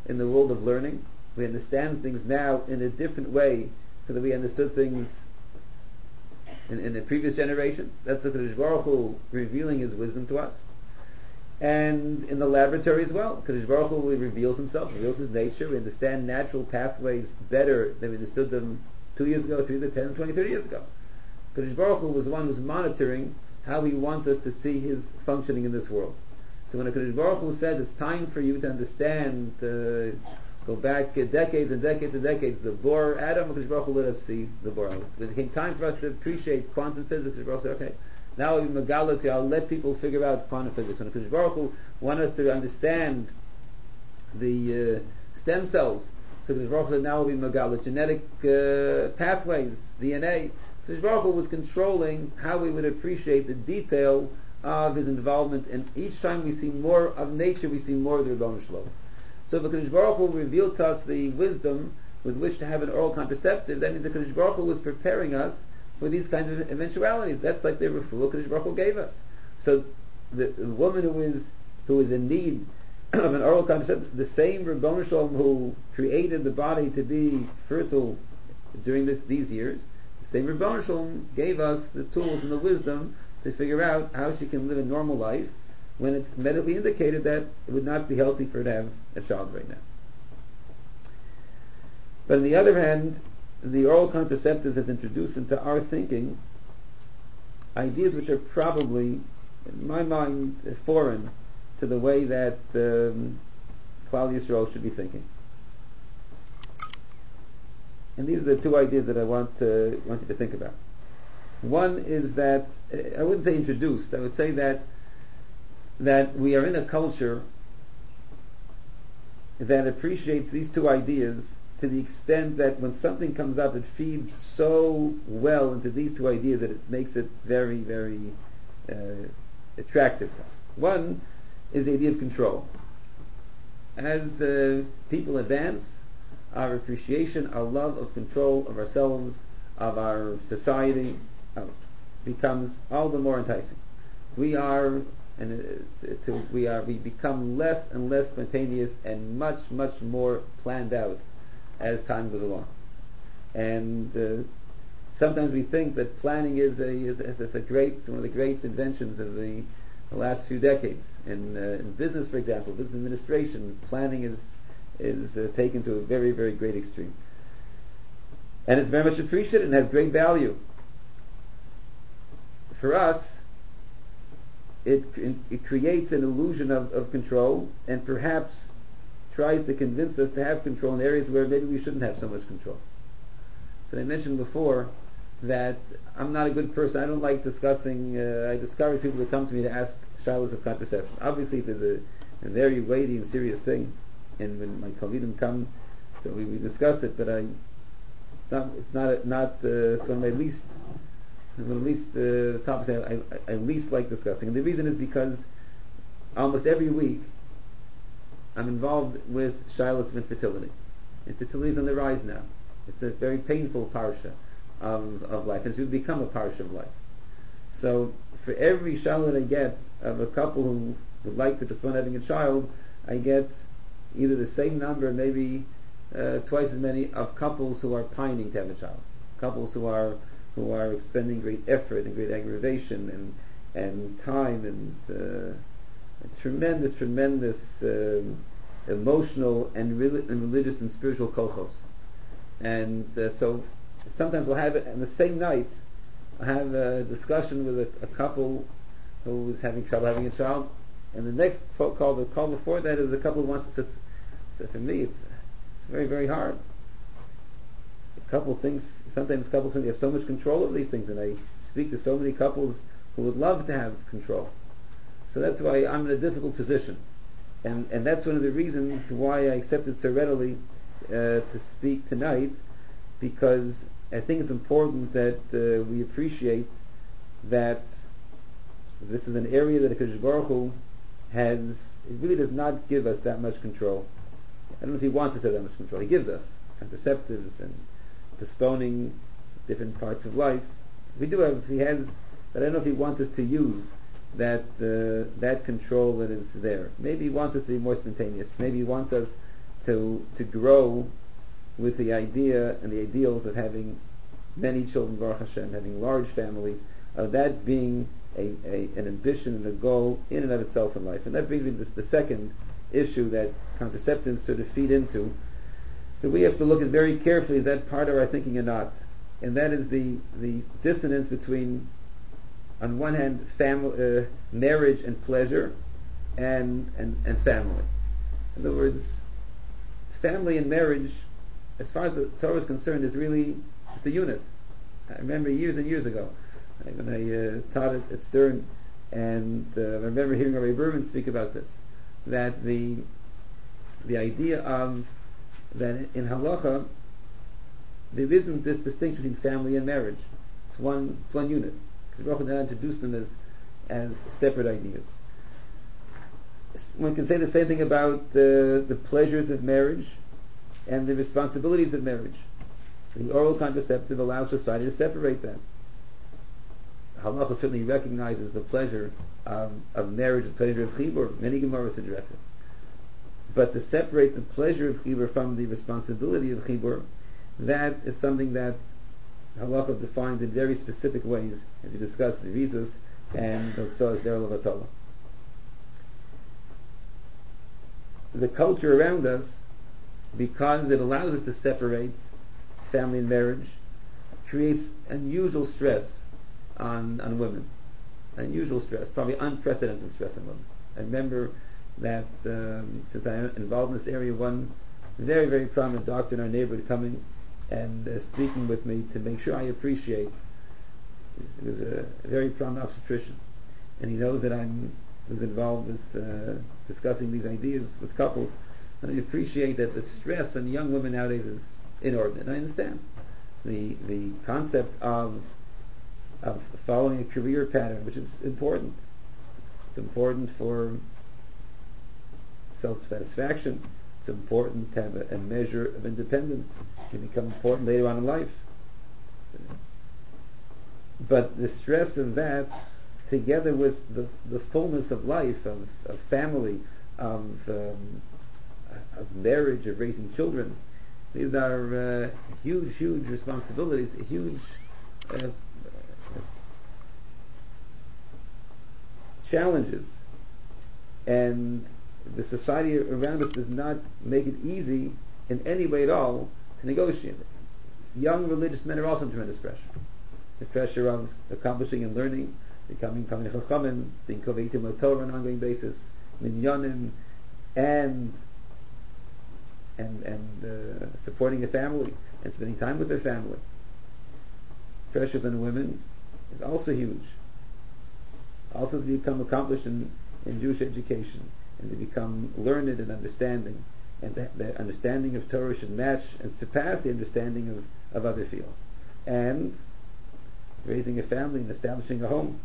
in the world of learning. We understand things now in a different way so that we understood things in, in the previous generations. That's the Kadosh Baruch Hu revealing His wisdom to us. And in the laboratory as well, Kadosh Baruch Hu reveals Himself, reveals His nature. We understand natural pathways better than we understood them two years ago, three years ago, ten, twenty, thirty years ago. Kadosh Baruch Hu was the one who's monitoring how He wants us to see His functioning in this world. So when Kadosh Baruch Hu said it's time for you to understand, uh, go back uh, decades and decades and decades, the Bor Adam, Kadosh Baruch Hu let us see the Bor Adam. When it came time for us to appreciate quantum physics, Kadosh Baruch Hu said, okay, now I'll Megala to you, I'll let people figure out quantum physics. When Kadosh Baruch Hu wanted us to understand the uh, stem cells, so Kadosh Baruch Hu said, now will be Megala, genetic uh, pathways, D N A. Kadosh Baruch Hu was controlling how we would appreciate the detail of His involvement, and each time we see more of nature, we see more of the Rebbeinu Shalom. So if Kadosh Baruch Hu revealed to us the wisdom with which to have an oral contraceptive, that means that Kadosh Baruch Hu was preparing us for these kinds of eventualities. That's like the refuah Kadosh Baruch Hu gave us. So the, the woman who is who is in need of an oral contraceptive, the same Rebbeinu Shalom who created the body to be fertile during this these years, the same Rebbeinu Shalom gave us the tools and the wisdom to figure out how she can live a normal life when it's medically indicated that it would not be healthy for her to have a child right now. But on the other hand, the oral contraceptives has introduced into our thinking ideas which are probably, in my mind, foreign to the way that um, Klal Yisrael should be thinking. And these are the two ideas that I want, uh, want you to think about. One is that, I wouldn't say introduced, I would say that that we are in a culture that appreciates these two ideas to the extent that when something comes up, it feeds so well into these two ideas that it makes it very, very uh, attractive to us. One is the idea of control. As uh, people advance, our appreciation, our love of control of ourselves, of our society, uh, becomes all the more enticing. We are, and uh, to, we are, we become less and less spontaneous and much, much more planned out as time goes along. And uh, sometimes we think that planning is a is, is a great one of the great inventions of the, the last few decades. In, uh, in business, for example, business administration, planning is is uh, taken to a very, very great extreme, and it's very much appreciated and has great value. For us, it it creates an illusion of, of control, and perhaps tries to convince us to have control in areas where maybe we shouldn't have so much control. So I mentioned before that I'm not a good person. I don't like discussing. Uh, I discourage people to come to me to ask shilas of contraception. Obviously, if there's a, a very weighty and serious thing, and when my talmidim come, so we, we discuss it. But I, not, it's not not uh, it's one of my least, one of the least uh, topics I, I, I least like discussing. And the reason is because almost every week I'm involved with shilas of infertility. Infertility is on the rise now. It's a very painful parsha of, of life. It's become a parsha of life. So for every shilah that I get of a couple who would like to postpone having a child, I get either the same number, maybe uh, twice as many, of couples who are pining to have a child. Couples who are who are expending great effort and great aggravation and and time and uh, tremendous, tremendous um, emotional and, re- and religious and spiritual kochos. And uh, so sometimes we'll have it on the same night. I have a discussion with a, a couple who is having trouble having a child, and the next phone call, the call before that, is a couple who wants to sit. So for me, it's it's very, very hard. A couple thinks, sometimes couples think they have so much control over these things, and I speak to so many couples who would love to have control. So that's why I'm in a difficult position. And and that's one of the reasons why I accepted so readily uh, to speak tonight, because I think it's important that uh, we appreciate that this is an area that Hakadosh Baruch Hu has, it really does not give us that much control. I don't know if He wants us to have that much control. He gives us contraceptives and postponing different parts of life. We do have, He has, but I don't know if He wants us to use that uh, that control that is there. Maybe He wants us to be more spontaneous. Maybe He wants us to to grow with the idea and the ideals of having many children, Baruch Hashem, having large families, of that being a, a, an ambition and a goal in and of itself in life. And that brings me to the, the second issue that contraceptives sort of feed into, that we have to look at very carefully, is that part of our thinking or not? And that is the, the dissonance between, on one hand, family, uh, marriage and pleasure, and, and, and family. In other words, family and marriage, as far as the Torah is concerned, is really it's a unit. I remember years and years ago, when I uh, taught it at Stern, and uh, I remember hearing Rabbi Berman speak about this, that the the idea of that in halacha there isn't this distinction between family and marriage. It's one it's one unit. Because Baruch Hu introduced them as as separate ideas. One can say the same thing about uh, the pleasures of marriage and the responsibilities of marriage. The oral contraceptive allows society to separate them. Halacha certainly recognizes the pleasure of, of marriage, the pleasure of chibur. Many Gemaras address it. But to separate the pleasure of chibur from the responsibility of chibur, that is something that Halacha defines in very specific ways, as we discussed the Rizus and the Tzor Zerah Levatala. The culture around us, because it allows us to separate family and marriage, creates unusual stress on, on women. Unusual stress, probably unprecedented stress on women. I remember that um, since I'm involved in this area, one very, very prominent doctor in our neighborhood coming and uh, speaking with me to make sure I appreciate. He was a very prominent obstetrician, and he knows that I'm was involved with uh, discussing these ideas with couples, and I appreciate that the stress on young women nowadays is inordinate. I understand the the concept of of following a career pattern, which is important. It's important for self-satisfaction. It's important to have a, a measure of independence. It can become important later on in life. But the stress of that, together with the, the fullness of life, of, of family, of, um, of marriage, of raising children, these are uh, huge, huge responsibilities, huge uh, challenges. And the society around us does not make it easy in any way at all to negotiate it. Young religious men are also in tremendous pressure. The pressure of accomplishing and learning, becoming Talmidei Chachamim, being Koveitim Torah on an ongoing basis, Minyanim, and and and uh, supporting a family and spending time with their family. Pressures on women is also huge. Also to become accomplished in, in Jewish education, and to become learned and understanding, and the, the understanding of Torah should match and surpass the understanding of, of other fields. And raising a family and establishing a home.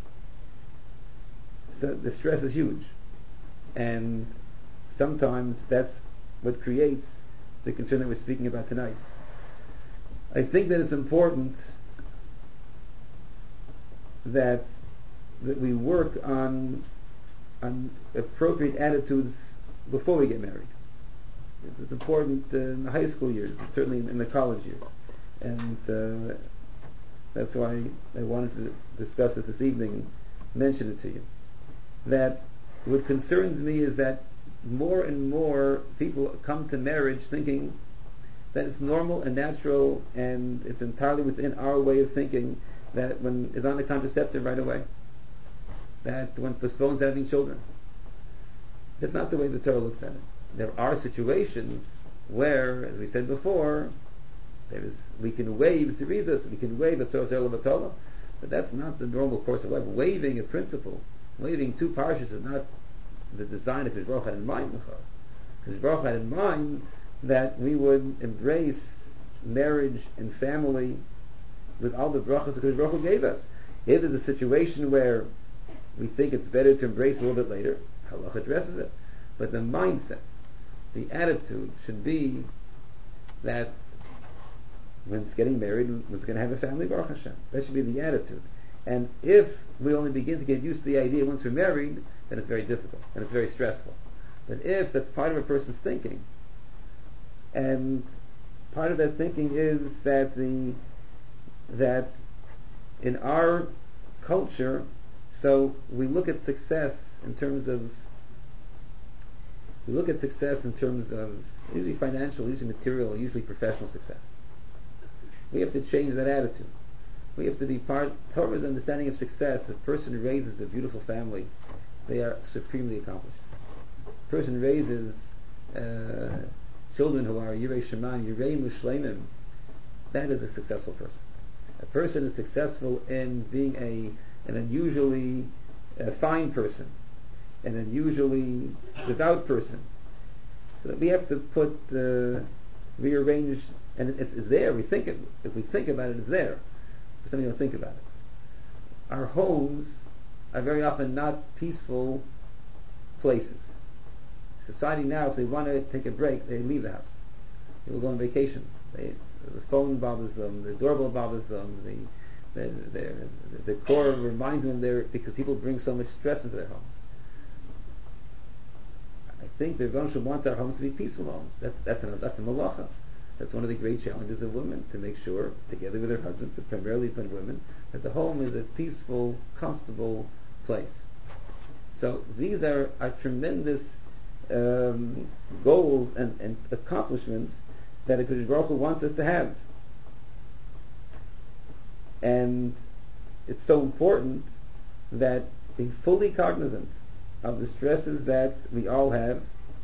So the stress is huge. And sometimes that's what creates the concern that we're speaking about tonight. I think that it's important that that we work on on appropriate attitudes before we get married. It's important uh, in the high school years, certainly in the college years. And uh, that's why I wanted to discuss this this evening and mention it to you. That what concerns me is that more and more people come to marriage thinking that it's normal and natural and it's entirely within our way of thinking that one is on the contraceptive right away, that one postpones having children. That's not the way the Torah looks at it. There are situations where, as we said before, there is, we can waive Zirizos, we can waive a Tzor Zerah Levatala, but that's not the normal course of life. Waiving a principle, waiving two parshas is not the design of His Baruch had in mind. His Baruch had in mind that we would embrace marriage and family with all the brachas that His Baruch gave us. If there's a situation where we think it's better to embrace a little bit later, Halach addresses it. But the mindset, the attitude should be that when it's getting married, one's going to have a family, Baruch Hashem. That should be the attitude. And if we only begin to get used to the idea once we're married, then it's very difficult and it's very stressful. But if that's part of a person's thinking, And part of that thinking is that the that in our culture, so we look at success in terms of we look at success in terms of usually financial, usually material, usually professional success. We have to change that attitude. We have to be part. Torah's understanding of success. If a person raises a beautiful family, they are supremely accomplished. A person raises uh, children who are Yirei Shemayim, Yirei Mushleimim, that is a successful person. A person is successful in being a an unusually uh, fine person, an unusually devout person. So that we have to put, uh, rearrange, and it's, it's there. We think it. If we think about it, it's there. But some people don't think about it. Our homes are very often not peaceful places. Society now, if they want to take a break, they leave the house. They will go on vacations. They, the phone bothers them, the doorbell bothers them, the the, the, the core reminds them they're, because people bring so much stress into their homes. I think the Rebbeinu Shalom wants our homes to be peaceful homes. That's that's a, that's a malacha. That's one of the great challenges of women, to make sure, together with their husbands, but primarily upon women, that the home is a peaceful, comfortable place. So these are, are tremendous um, goals and, and accomplishments that HaKadosh Baruch Hu wants us to have. And it's so important that being fully cognizant of the stresses that we all have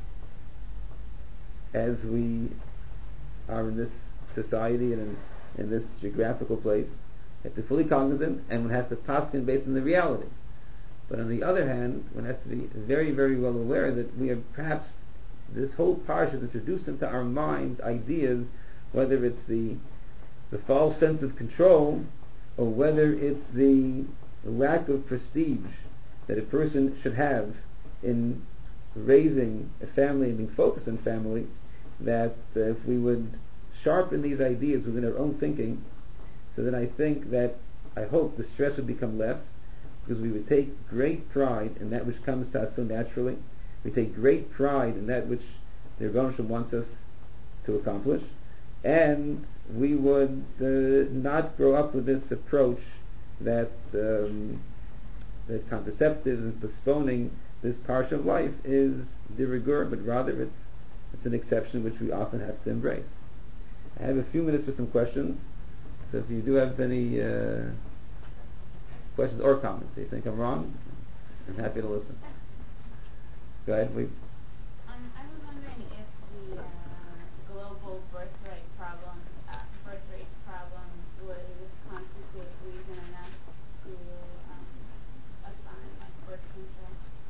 as we are in this society and in, in this geographical place, we have to be fully cognizant, and one has to paskin based on the reality. But on the other hand, one has to be very, very well aware that we are perhaps, this whole parsha has introduced into our minds ideas, whether it's the the false sense of control, or whether it's the lack of prestige that a person should have in raising a family and being focused on family, that uh, if we would sharpen these ideas within our own thinking, so then I think that, I hope the stress would become less, because we would take great pride in that which comes to us so naturally. We take great pride in that which the Rebbeinu Shalom wants us to accomplish, and we would uh, not grow up with this approach that um, that contraceptives and postponing this parsha of life is de rigueur, but rather it's it's an exception which we often have to embrace. I have a few minutes for some questions, so if you do have any uh, questions or comments, if you think I'm wrong, I'm happy to listen. Go ahead, please. Um, I was wondering if the uh, global birth rate problem, uh, birth rate problem would constitute reason enough to um, assign like birth control.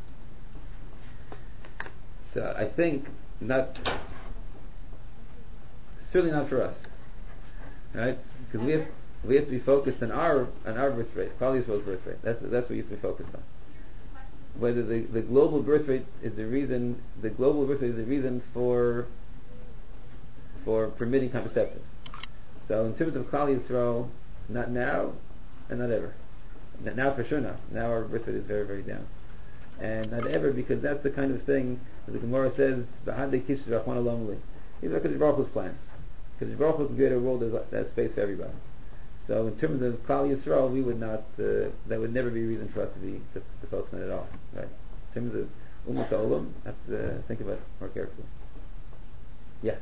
So I think not, certainly not for us, right? Because we have we have to be focused on our on our birth rate, Klal Yisrael's birth rate. That's that's what you have to be focused on. Whether the, the global birth rate is the reason, the global birth rate is the reason for for permitting contraceptives. So in terms of Klal Yisrael, not now and not ever. Now for sure now. Now our birth rate is very, very down. And not ever, because that's the kind of thing that the Gemara says, B'hadei kish rachman olam li. These are HaKadosh Baruch Hu's plans. HaKadosh Baruch Hu can create a world that has space for everybody. So in terms of Klal Yisrael, we would not, uh, that would never be a reason for us to be, to, to focus on it at all. Right? In terms of Ummah Olam, have to uh, think about it more carefully. Yeah?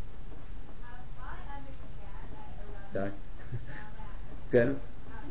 Sorry. Go ahead.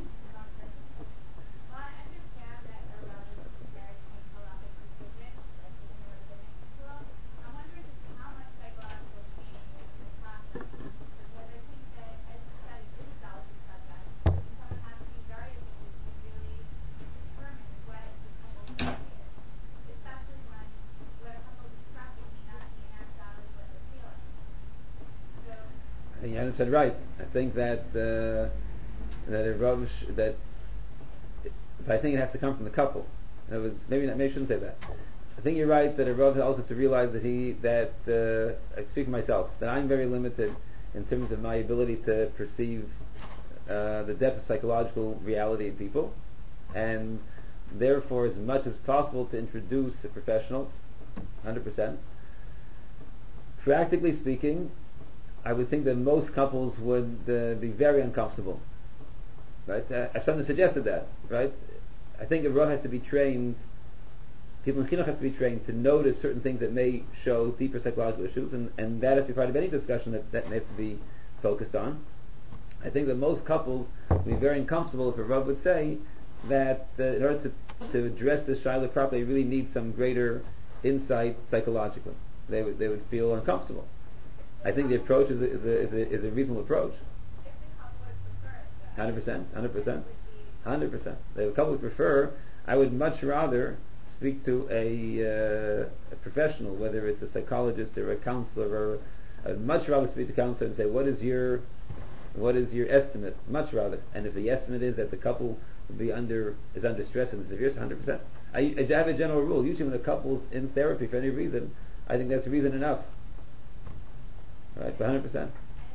I think you said right. I think that uh, that a Rav sh- that, but I think it has to come from the couple. And it was maybe not. Maybe I shouldn't say that. I think you're right that a Rav also has to realize that he that uh, I speak for myself, that I'm very limited in terms of my ability to perceive uh, the depth of psychological reality in people, and therefore, as much as possible, to introduce a professional, one hundred percent. practically speaking, I would think that most couples would uh, be very uncomfortable. Right? Uh, Someone suggested that. Right? I think a Rav has to be trained. People in chinuch have to be trained to notice certain things that may show deeper psychological issues, and, and that has to be part of any discussion that, that may have to be focused on. I think that most couples would be very uncomfortable if a Rav would say that uh, in order to, to address this shaila properly, you really need some greater insight psychologically. They would they would feel uncomfortable. I think the approach is a, is a, is a, is a reasonable approach. Hundred percent, hundred percent, hundred percent. The couple would prefer. I would much rather speak to a, uh, a professional, whether it's a psychologist or a counselor, or I'd much rather speak to a counselor and say, what is your what is your estimate? Much rather. And if the estimate is that the couple will be under is under stress and severe, one hundred percent. I, I have a general rule. Usually when a couple's in therapy for any reason, I think that's reason enough. All right, one hundred percent.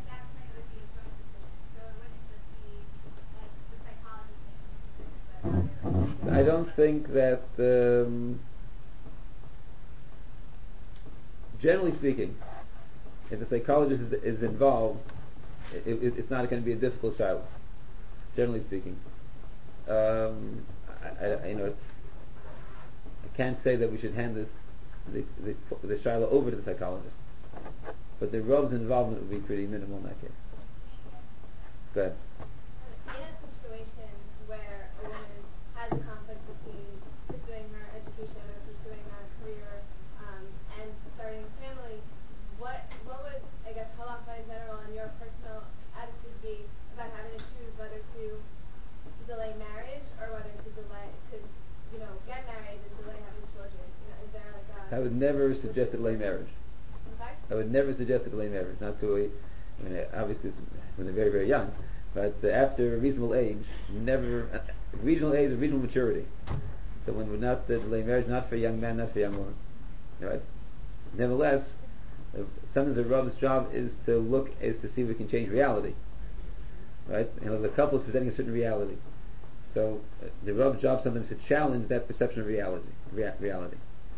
So I don't think that, um, generally speaking, if a psychologist is, is involved, it, it, it's not going to be a difficult child. Generally speaking, um, I, I, you know, it's, I can't say that we should hand the the, the, the shiloh over to the psychologist, but the Rav's involvement would be pretty minimal in that case. Go ahead. In a situation where a woman has a conflict between pursuing her education or pursuing a career um, and starting a family, what what would, I guess, halacha in general and your personal attitude be about having to choose whether to delay marriage or whether to delay to you know get married and delay having children? You know, is there like a I would never suggest to delay marriage. Okay. I would never suggest to delay marriage. Not to a, I mean, obviously it's when they're very very young, but uh, after a reasonable age, never uh, reasonable age of reasonable maturity. So one would not uh, delay marriage, not for a young man, not for a young woman. All right. Nevertheless, uh, sometimes the Rav's job is to look, is to see if we can change reality. Right? You know, the couple is presenting a certain reality. So uh, the Rav's job sometimes is to challenge that perception of reality. Rea- reality.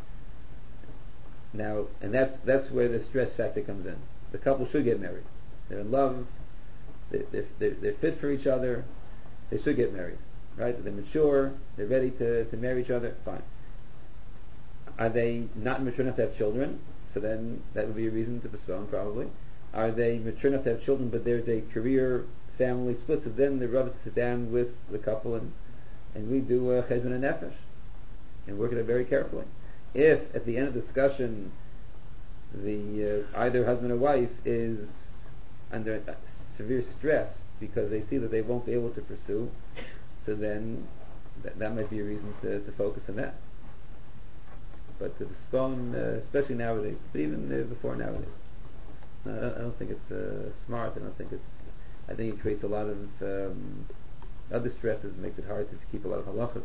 Now, and that's that's where the stress factor comes in. The couple should get married. They're in love. They're, they're, they're fit for each other. They should get married. Right? They're mature. They're ready to, to marry each other. Fine. Are they not mature enough to have children? So then that would be a reason to postpone, probably. Are they mature enough to have children, but there's a career family split? So then the Rav has to sit down with the couple and and we do a cheshbon and nefesh and work it out very carefully. If at the end of the discussion the uh, either husband or wife is under uh, severe stress because they see that they won't be able to pursue, so then th- that might be a reason to, to focus on that. But to postpone, uh, especially nowadays, but even uh, before nowadays, no, I, don't, I don't think it's uh, smart. I don't think it's. I think it creates a lot of um, other stresses, makes it hard to keep a lot of halachas.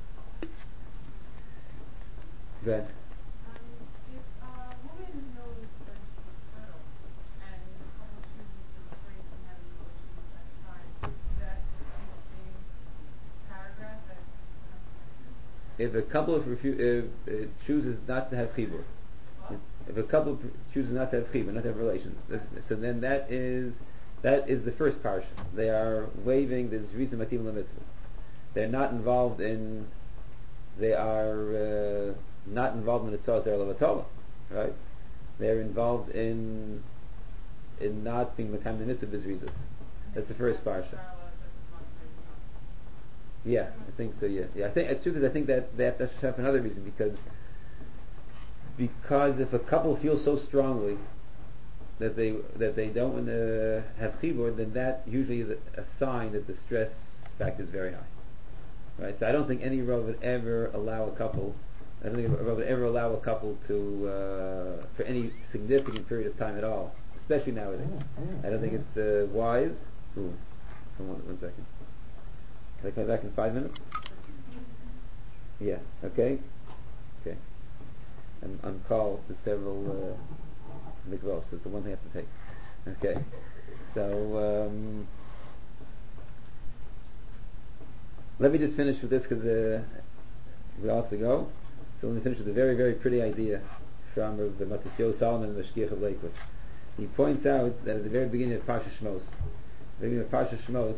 Go ahead. Um, if a woman knows that she's fertile and the couple chooses to refrain from having relations at the time, is that in the same paragraph as contraception? If a couple refu- uh, uh, chooses not to have chibur, if a couple pr- chooses not to have chibur, not to have relations, that's- so then that is that is the first parsha. They are waiving this reason matim lemitzvahs. They're not involved in. They are uh, not involved in the tzar zera, right? They're involved in in not being mekayim the mitzvah b'zrizos. That's the first parsha. Yeah, I think so. Yeah, yeah. I think the truth is, I think that that that's for another reason, because because if a couple feels so strongly that they that they don't want to have chibur, then that usually is a sign that the stress factor is very high. Right. So I don't think any Rav would ever allow a couple. I don't think a Rav would ever allow a couple to uh, for any significant period of time at all, especially nowadays. I don't think it's uh, wise. Ooh, hold on one second. Can I come back in five minutes? Yeah. Okay. Okay. I'm on call to several uh, mikvahs, so it's the one thing I have to take. Okay. So um, let me just finish with this because uh, we all have to go. So let me finish with a very, very pretty idea from the Matisyahu Solomon and the Shkiach of Lakewood. He points out that at the very beginning of Parsha Shmos, the beginning of Parsha Shmos,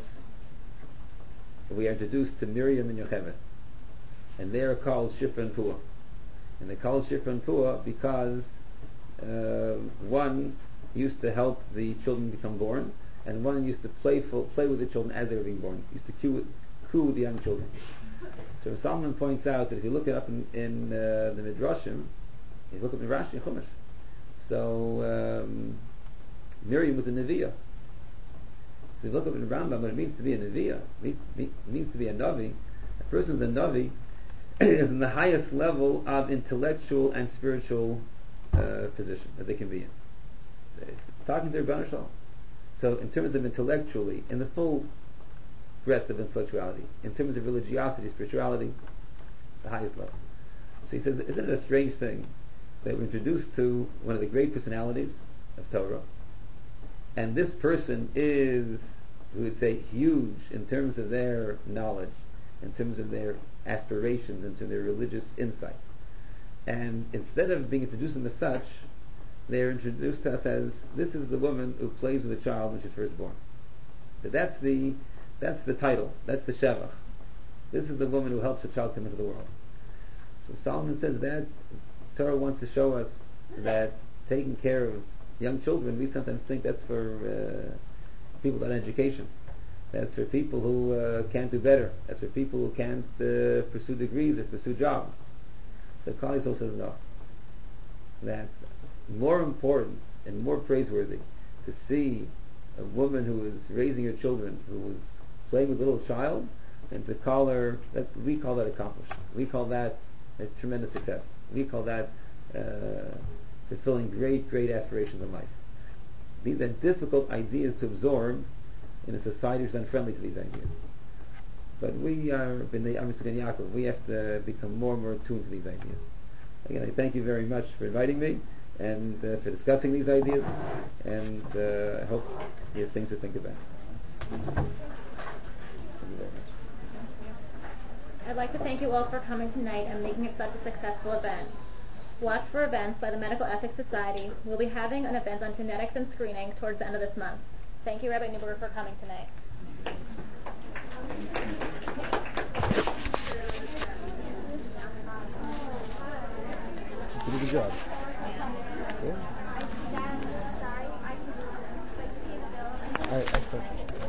we are introduced to Miriam and Yocheved, and they are called Shifra and Puah. And they're called Shifra and Puah because uh, one used to help the children become born, and one used to play full, play with the children as they were being born. Used to coo, coo with the young children. So Solomon points out that if you look it up in, in uh, the Midrashim, you look up in Rashi and Chumash. So um, Miriam was a Neviah. So if you look up in Rambam, what it means to be a Neviah, it means, means to be a Navi. A person who's a Navi is in the highest level of intellectual and spiritual uh, position that they can be in. They're talking to their Rebbeinu Shalom. So in terms of intellectually, in the full breadth of intellectuality, in terms of religiosity, spirituality, the highest level. So he says, isn't it a strange thing that we're introduced to one of the great personalities of Torah, and this person is, we would say, huge in terms of their knowledge, in terms of their aspirations, in terms of their religious insight. And instead of being introduced to them as such, they're introduced to us as, this is the woman who plays with a child when she's first born. But that's the that's the title, that's the Shevach. This is the woman who helps a child come into the world. So Solomon says that Torah wants to show us that taking care of young children, we sometimes think that's for uh, people without education. That's for people who uh, can't do better. That's for people who can't uh, pursue degrees or pursue jobs. So Klal Yisrael says no. That more important and more praiseworthy to see a woman who is raising her children, who is playing with a little child, and to call her, that we call that accomplished. We call that a tremendous success. We call that uh, fulfilling great, great aspirations in life. These are difficult ideas to absorb in a society which is unfriendly to these ideas. But we are, in the Am Yisrael Yaakov, we have to become more and more attuned to these ideas. Again, I thank you very much for inviting me and uh, for discussing these ideas, and uh, I hope you have things to think about. Thank you very much. I'd like to thank you all for coming tonight and making it such a successful event. Watch for events by the Medical Ethics Society. We'll be having an event on genetics and screening towards the end of this month. Thank you, Rabbi Newberger, for coming tonight. You did a good job.